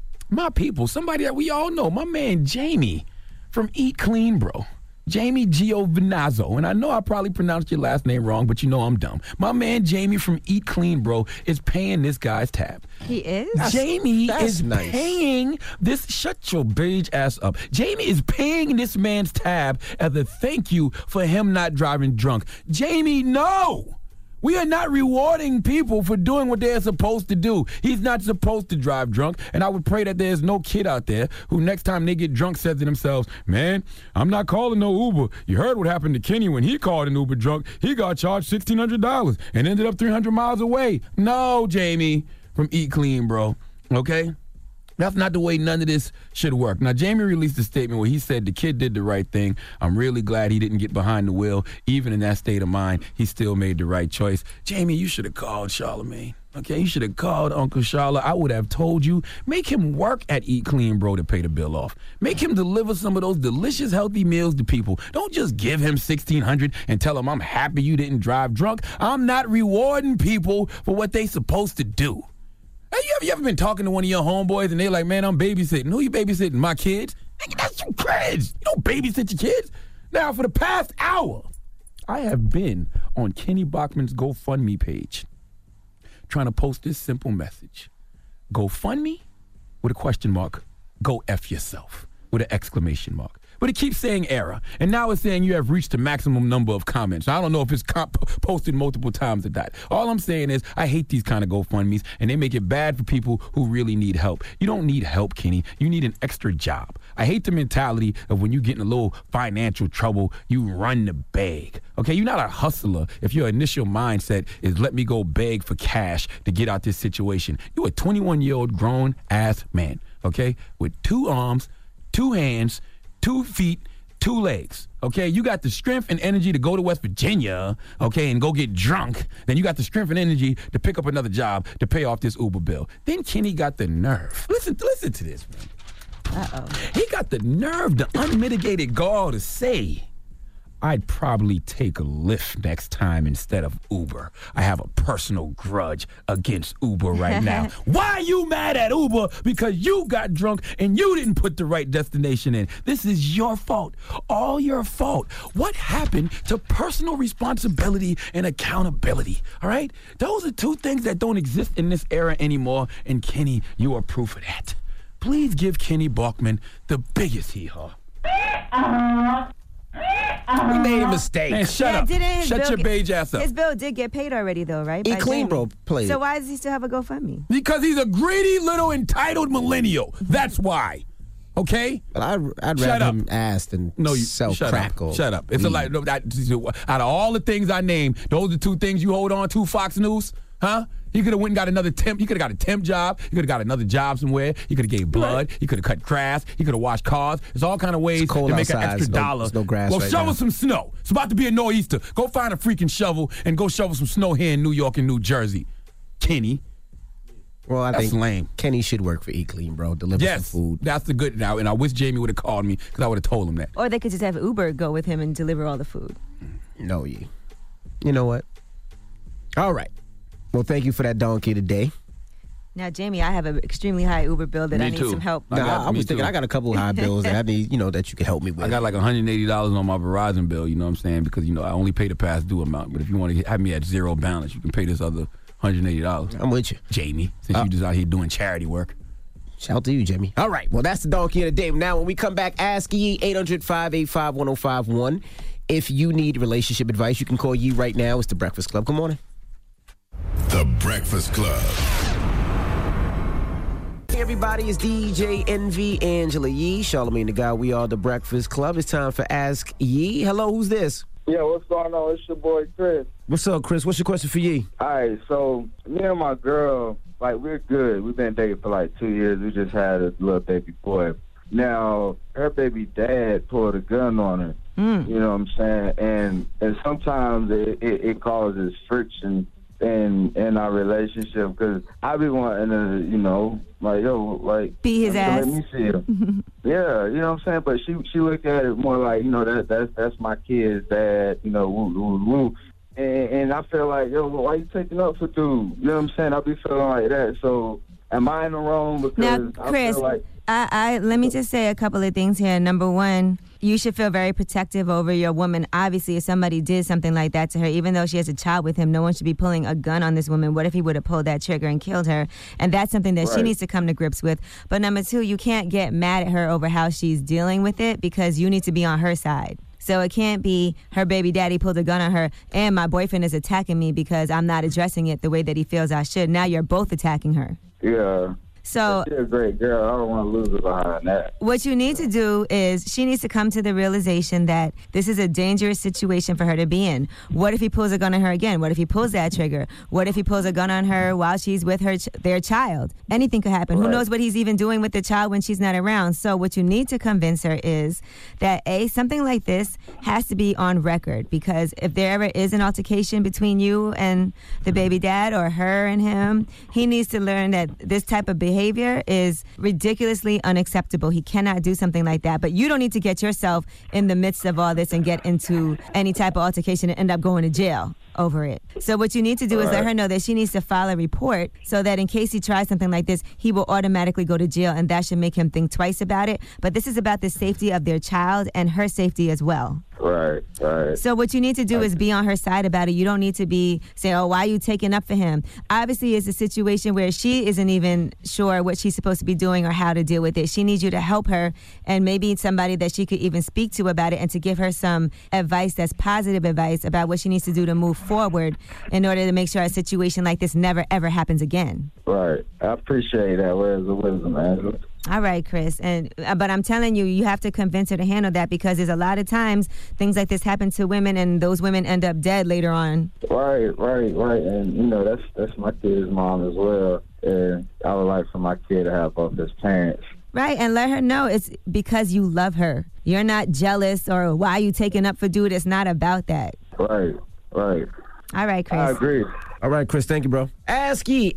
my people, somebody that we all know, my man Jamie from Eat Clean, bro. Jamie Giovinazzo. And I know I probably pronounced your last name wrong, but you know I'm dumb. My man Jamie from Eat Clean, bro, is paying this guy's tab.
He is?
Jamie is paying this. Shut your beige ass up. Jamie is paying this man's tab as a thank you for him not driving drunk. Jamie, no! We are not rewarding people for doing what they're supposed to do. He's not supposed to drive drunk, and I would pray that there's no kid out there who next time they get drunk says to themselves, man, I'm not calling no Uber. You heard what happened to Kenny when he called an Uber drunk. He got charged $1,600 and ended up 300 miles away. No, Jamie from Eat Clean, bro, okay? That's not the way none of this should work. Now, Jamie released a statement where he said the kid did the right thing. I'm really glad he didn't get behind the wheel. Even in that state of mind, he still made the right choice. Jamie, you should have called Charlamagne. Okay, you should have called Uncle Charla. I would have told you, make him work at Eat Clean, bro, to pay the bill off. Make him deliver some of those delicious, healthy meals to people. Don't just give him $1,600 and tell him I'm happy you didn't drive drunk. I'm not rewarding people for what they supposed to do. Hey, you ever been talking to one of your homeboys and they're like, man, I'm babysitting. Who you babysitting? My kids? Hey, that's some cringe. You don't babysit your kids. Now, for the past hour, I have been on Kenny Bachman's GoFundMe page trying to post this simple message. GoFundMe with a question mark. Go F yourself with an exclamation mark. But it keeps saying error. And now it's saying you have reached the maximum number of comments. I don't know if it's posted multiple times or not. All I'm saying is I hate these kind of GoFundMes, and they make it bad for people who really need help. You don't need help, Kenny. You need an extra job. I hate the mentality of when you get in a little financial trouble, you run to beg. Okay, you're not a hustler if your initial mindset is let me go beg for cash to get out this situation. You're a 21-year-old grown-ass man, okay, with 2 arms, 2 hands, 2 feet, 2 legs, okay? You got the strength and energy to go to West Virginia, okay, and go get drunk. Then you got the strength and energy to pick up another job to pay off this Uber bill. Then Kenny got the nerve. Listen to this, man. He got the nerve, the unmitigated gall to say, I'd probably take a Lyft next time instead of Uber. I have a personal grudge against Uber right now. Why are you mad at Uber? Because you got drunk and you didn't put the right destination in. This is your fault. All your fault. What happened to personal responsibility and accountability? All right? Those are 2 things that don't exist in this era anymore. And Kenny, you are proof of that. Please give Kenny Bachman the biggest hee-haw.
He made a mistake.
Man, shut up. Shut your beige ass up.
His bill did get paid already, though, right?
E Clean Bro played.
So why does he still have a GoFundMe?
Because he's a greedy little entitled millennial. That's why. Okay?
But I'd rather him ask than sell crack or
Shut up. It's a like out of all the things I named, those are 2 things you hold on to, Fox News, huh? He could have went and got another temp. He could have got a temp job. He could have got another job somewhere. He could have gave blood. He could have cut grass. He could have washed cars. There's all kind of ways to make an extra dollar.
There's no grass
Well,
right
shovel
now.
some snow. It's about to be a nor'easter. Go find a freaking shovel and go shovel some snow here in New York and New Jersey. Kenny.
Well, I
That's
think
lame.
Kenny should work for E Clean, bro. Deliver some food.
That's the good now. And I wish Jamie would have called me because I would have told him that.
Or they could just have Uber go with him and deliver all the food.
No, you know what? All right. Well, thank you for that donkey today.
Now, Jamie, I have an extremely high Uber bill that I need some help.
I was thinking I got a couple of high bills that I need, that you can help me with.
I got like $180 on my Verizon bill, you know what I'm saying? Because, I only pay the past due amount. But if you want to have me at zero balance, you can pay this other $180.
I'm with you.
Jamie, since you just out here doing charity work.
Shout out to you, Jamie. All right. Well, that's the donkey of the day. Now, when we come back, ask Yee, 800-585-1051. If you need relationship advice, you can call Yee right now. It's The Breakfast Club. Good morning.
The Breakfast Club.
Hey everybody, it's DJ Envy, Angela Yee, Charlamagne the Guy. We are The Breakfast Club. It's time for Ask Yee. Hello, who's this?
Yeah, what's going on? It's your boy Chris.
What's up, Chris? What's your question for Yee?
All right, so me and my girl, we're good. We've been dating for 2 years. We just had a little baby boy. Now, her baby dad pulled a gun on her. You know what I'm saying? And sometimes it causes friction in our relationship because I be wanting to,
be his ass.
Let me see him. Yeah, you know what I'm saying? But she looked at it more like, that's my kid's dad, woo, woo, woo. And I feel like, why you taking up for dude? You know what I'm saying? I be feeling like that. So am I in the wrong? Because
Now, Chris,
I feel like
let me just say a couple of things here. Number one, you should feel very protective over your woman. Obviously, if somebody did something like that to her, even though she has a child with him, no one should be pulling a gun on this woman. What if he would have pulled that trigger and killed her? And that's something that she needs to come to grips with. But number two, you can't get mad at her over how she's dealing with it because you need to be on her side. So it can't be her baby daddy pulled a gun on her and my boyfriend is attacking me because I'm not addressing it the way that he feels I should. Now you're both attacking her.
Yeah.
So
she's a great girl. I don't want to lose her behind that.
What you need to do is she needs to come to the realization that this is a dangerous situation for her to be in. What if he pulls a gun on her again? What if he pulls that trigger? What if he pulls a gun on her while she's with their child? Anything could happen. Who knows what he's even doing with the child when she's not around? So what you need to convince her is that something like this has to be on record, because if there ever is an altercation between you and the baby dad or her and him, he needs to learn that this type of behavior is ridiculously unacceptable. He cannot do something like that. But you don't need to get yourself in the midst of all this and get into any type of altercation and end up going to jail over it. So what you need to do is let her know that she needs to file a report so that in case he tries something like this, he will automatically go to jail, and that should make him think twice about it. But this is about the safety of their child and her safety as well.
Right.
So what you need to do is be on her side about it. You don't need to be saying, oh, why are you taking up for him? Obviously, it's a situation where she isn't even sure what she's supposed to be doing or how to deal with it. She needs you to help her and maybe somebody that she could even speak to about it and to give her some advice that's positive advice about what she needs to do to move forward in order to make sure a situation like this never, ever happens again.
Right. I appreciate that. Where's the wisdom, Angela?
All right, Chris. But I'm telling you, you have to convince her to handle that because there's a lot of times things like this happen to women and those women end up dead later on.
Right. And, that's my kid's mom as well. And I would like for my kid to have both his parents.
Right, and let her know it's because you love her. You're not jealous or why are you taking up for dude. It's not about that.
Right.
All right, Chris.
I agree.
All right, Chris, thank you, bro. Ask Yee,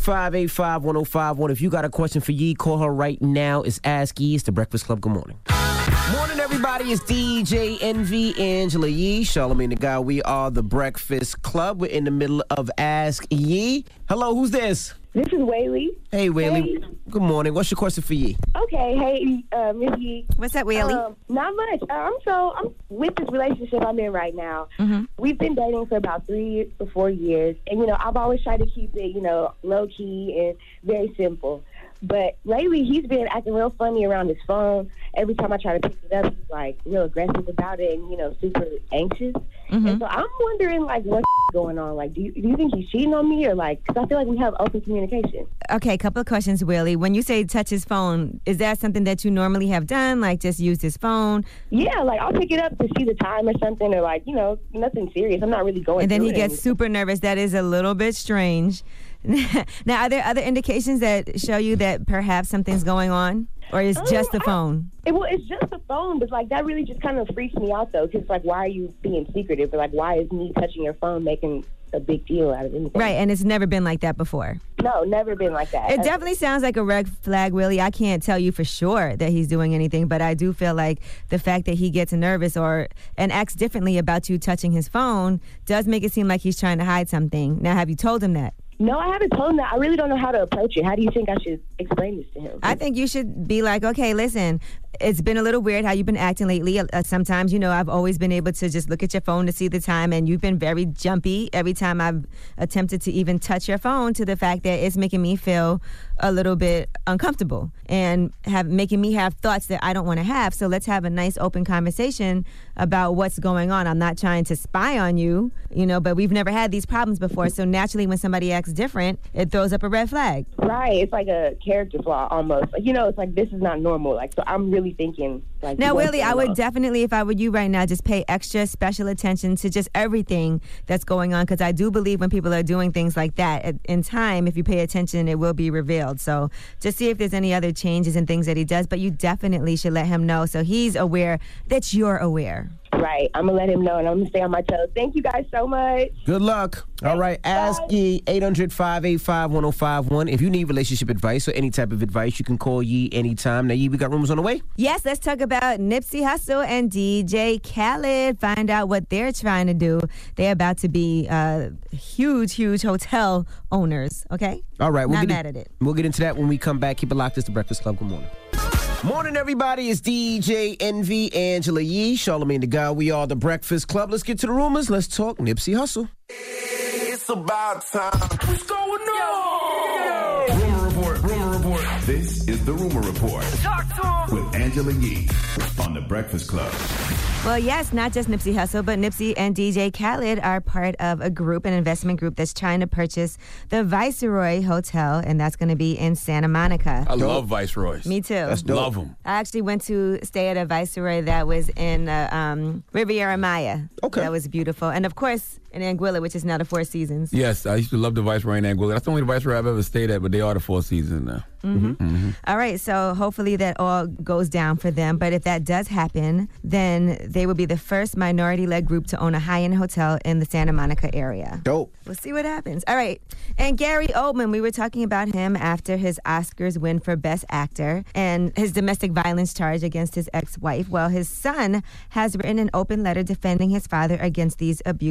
800-585-1051. If you got a question for Yee, call her right now. It's Ask Yee. It's The Breakfast Club. Good morning. Morning, everybody. It's DJ Envy, Angela Yee, Charlamagne the Guy. We are The Breakfast Club. We're in the middle of Ask Yee. Hello, who's this?
This is Whaley.
Hey, Whaley. Hey. Good morning. What's your question for Yee?
Okay. Hey, Miss Yee.
What's up, Whaley?
Not much. I'm with this relationship I'm in right now.
Mm-hmm.
We've been dating for about 3 or 4 years. And, I've always tried to keep it, low-key and very simple. But lately, he's been acting real funny around his phone. Every time I try to pick it up, he's, real aggressive about it and, super anxious.
Mm-hmm.
And so I'm wondering, what's going on? Do you think he's cheating on me or, because I feel like we have open communication.
Okay, a couple of questions, Willie. When you say touch his phone, is that something that you normally have done, just use his phone?
Yeah, I'll pick it up to see the time or something or, nothing serious. I'm not really going
And then
through
he gets super nervous. That is a little bit strange. Now, are there other indications that show you that perhaps something's going on? Or is just the phone?
It's just the phone, but that really just kind of freaks me out though, because why are you being secretive? Or why is me touching your phone making a big deal out of anything?
Right, and it's never been like that before.
No, never been like that.
It definitely sounds like a red flag, Willie. I can't tell you for sure that he's doing anything, but I do feel like the fact that he gets nervous and acts differently about you touching his phone does make it seem like he's trying to hide something. Now, have you told him that?
No, I haven't told him that. I really don't know how to approach it. How do you think I should explain this to him?
I think you should be like, okay, listen, it's been a little weird how you've been acting lately. Sometimes, I've always been able to just look at your phone to see the time, and you've been very jumpy every time I've attempted to even touch your phone, to the fact that it's making me feel a little bit uncomfortable and making me have thoughts that I don't want to have. So let's have a nice open conversation about what's going on. I'm not trying to spy on you, but we've never had these problems before. So naturally, when somebody acts different, it throws up a red flag.
Right. It's like a character flaw almost. It's like this is not normal. So I'm really thinking
now, Willie, I would definitely, if I were you right now, just pay extra special attention to just everything that's going on, because I do believe when people are doing things like that, in time, if you pay attention, it will be revealed. So just see if there's any other changes and things that he does, but you definitely should let him know so he's aware that you're aware.
Right. I'm going to let him know, and I'm going to stay on my toes. Thank you guys so much.
Good luck. All right. Ask Yee, 800-585-1051. If you need relationship advice or any type of advice, you can call Yee anytime. Now, Yee, we got rumors on the way?
Yes, let's talk about Nipsey Hussle and DJ Khaled. Find out what they're trying to do. They're about to be huge hotel owners, okay?
All right.
Not mad at it.
We'll get into that when we come back. Keep it locked. It's The Breakfast Club. Good morning. Morning, everybody. It's DJ Envy, Angela Yee, Charlamagne the Guy. We are The Breakfast Club. Let's get to the rumors. Let's talk Nipsey Hussle.
It's about time. What's going on? Rumor report. This is the Rumor Report. Talk to him. With Angela Yee on The Breakfast Club.
Well, yes, not just Nipsey Hussle, but Nipsey and DJ Khaled are part of a group, an investment group that's trying to purchase the Viceroy Hotel, and that's going to be in Santa Monica.
I love Viceroys.
Me too.
That's dope. Love them.
I actually went to stay at a Viceroy that was in Riviera Maya.
Okay.
That was beautiful. And, of course, in Anguilla, which is now the Four Seasons.
Yes, I used to love the Viceroy in Anguilla. That's the only Viceroy I've ever stayed at, but they are the Four Seasons now.
Mm-hmm.
Mm-hmm.
All right, so hopefully that all goes down for them. But if that does happen, then they will be the first minority-led group to own a high-end hotel in the Santa Monica area.
Dope.
We'll see what happens. All right. And Gary Oldman, we were talking about him after his Oscars win for Best Actor and his domestic violence charge against his ex-wife. Well, his son has written an open letter defending his father against these abuse allegations.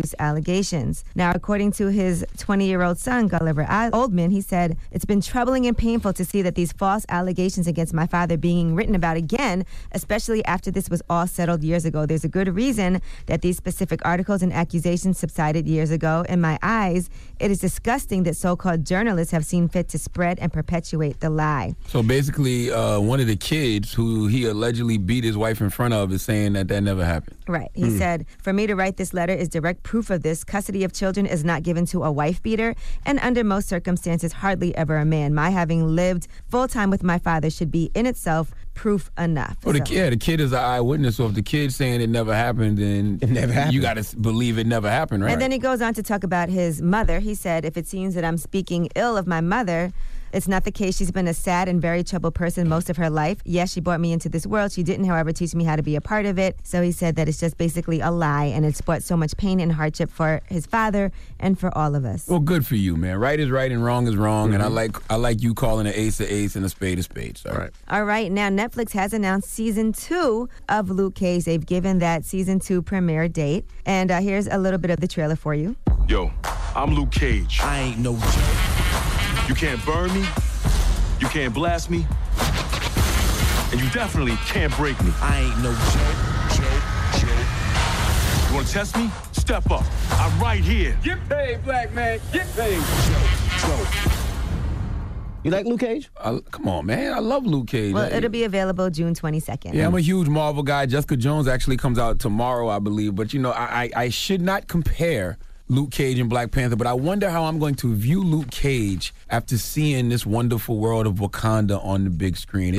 allegations. Now, according to his 20-year-old son, Gulliver Oldman, he said, "It's been troubling and painful to see that these false allegations against my father being written about again, especially after this was all settled years ago. There's a good reason that these specific articles and accusations subsided years ago. In my eyes, it is disgusting that so-called journalists have seen fit to spread and perpetuate the lie."
So basically, one of the kids who he allegedly beat his wife in front of is saying that never happened.
Right. He said, "For me to write this letter is direct proof of this. Custody of children is not given to a wife beater, and under most circumstances, hardly ever a man. My having lived full-time with my father should be in itself proof enough."
Well, the kid is an eyewitness, so if the kid's saying it never happened, then it never happened. You got to believe it never happened, right?
And then he goes on to talk about his mother. He said, "If it seems that I'm speaking ill of my mother, it's not the case. She's been a sad and very troubled person most of her life. Yes, she brought me into this world. She didn't, however, teach me how to be a part of it." So he said that it's just basically a lie, and it's brought so much pain and hardship for his father and for all of us.
Well, good for you, man. Right is right and wrong is wrong, and I like you calling an ace a ace and a spade a spade. So. Right.
All right, now Netflix has announced season 2 of Luke Cage. They've given that season 2 premiere date, and here's a little bit of the trailer for you.
Yo, I'm Luke Cage. I ain't no joke. You can't burn me. You can't blast me, and you definitely can't break me. I ain't no joke. You wanna test me? Step up. I'm right here.
Get paid, black man. Get paid.
You like Luke Cage?
Come on, man. I love Luke Cage.
Well, it'll be available June 22nd.
Yeah, I'm a huge Marvel guy. Jessica Jones actually comes out tomorrow, I believe. But, you know, I should not compare Luke Cage and Black Panther, but I wonder how I'm going to view Luke Cage after seeing this wonderful world of Wakanda on the big screen.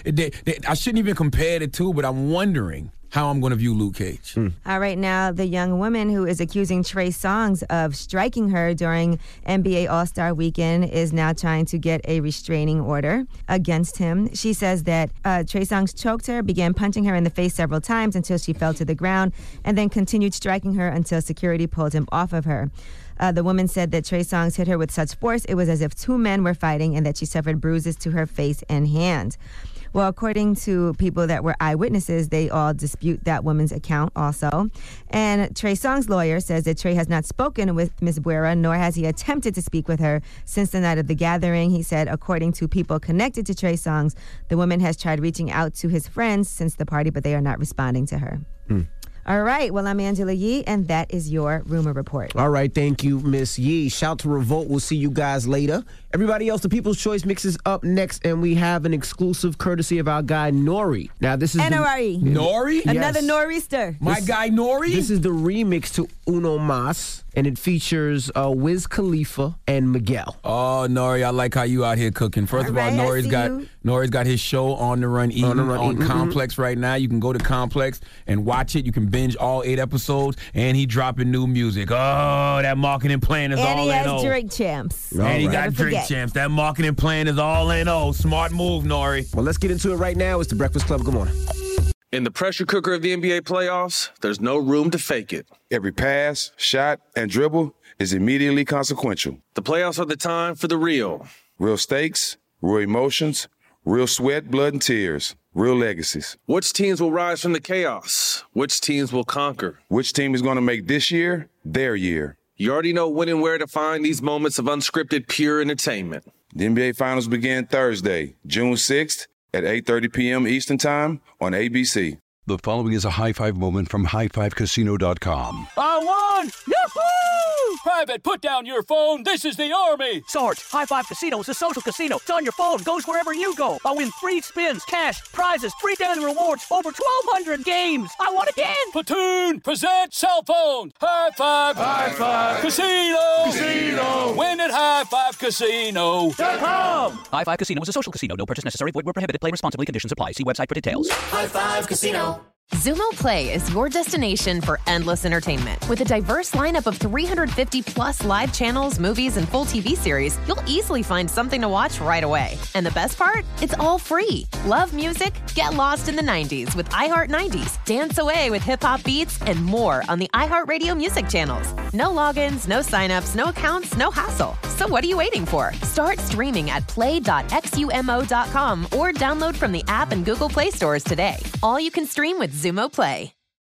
I shouldn't even compare the two, but I'm wondering how I'm going to view Luke Cage.
All right, now the young woman who is accusing Trey Songz of striking her during NBA All-Star Weekend is now trying to get a restraining order against him. She says that Trey Songz choked her, began punching her in the face several times until she fell to the ground, and then continued striking her until security pulled him off of her. The woman said that Trey Songz hit her with such force it was as if two men were fighting, and that she suffered bruises to her face and hand. Well, according to people that were eyewitnesses, they all dispute that woman's account also. And Trey Songz's lawyer says that Trey has not spoken with Ms. Buera, nor has he attempted to speak with her since the night of the gathering. He said, according to people connected to Trey Songz, the woman has tried reaching out to his friends since the party, but they are not responding to her. All right. Well, I'm Angela Yee, and that is your Rumor Report.
All right. Thank you, Miss Yee. Shout to Revolt. We'll see you guys later. Everybody else, the People's Choice Mix is up next, and we have an exclusive courtesy of our guy, Nori. Now, this is
N-O-R-E.
Nori?
Another Nor'easter.
My guy, Nori?
This is the remix to Uno Mas, and it features Wiz Khalifa and Miguel.
Oh, Nori, I like how you out here cooking. First of all, Nori's got his show On the Run Eating on Complex right now. You can go to Complex and watch it. You can binge all 8 episodes, and he dropping new music. Oh, that marketing plan is all in.
And he has Drink Champs.
And he got Drink Champs. That marketing plan is all in. Smart move, Nori.
Well, let's get into it right now. It's The Breakfast Club. Good morning.
In the pressure cooker of the NBA playoffs, there's no room to fake it.
Every pass, shot, and dribble is immediately consequential.
The playoffs are the time for the real.
Real stakes, real emotions, real sweat, blood, and tears. Real legacies.
Which teams will rise from the chaos? Which teams will conquer?
Which team is going to make this year their year?
You already know when and where to find these moments of unscripted, pure entertainment.
The NBA Finals begin Thursday, June 6th at 8:30 p.m. Eastern Time on ABC.
The following is a high five moment from highfivecasino.com.
I won! Yahoo! Private, put down your phone. This is the Army.
Sarge, High Five Casino is a social casino. It's on your phone. Goes wherever you go. I win free spins, cash, prizes, free daily rewards, over 1,200 games. I won again.
Platoon, present cell phone. High Five. High Five. Casino. Casino. Win at highfivecasino.com.
High Five Casino is a social casino. No purchase necessary. Void where prohibited. Play responsibly. Conditions apply. See website for details.
High Five Casino. Xumo Play is your destination for endless entertainment. With a diverse lineup of 350-plus live channels, movies, and full TV series, you'll easily find something to watch right away. And the best part? It's all free. Love music? Get lost in the 90s with iHeart 90s, dance away with hip-hop beats, and more on the iHeartRadio music channels. No logins, no signups, no accounts, no hassle. So what are you waiting for? Start streaming at play.xumo.com or download from the app and Google Play stores today. All you can stream with Xumo Play.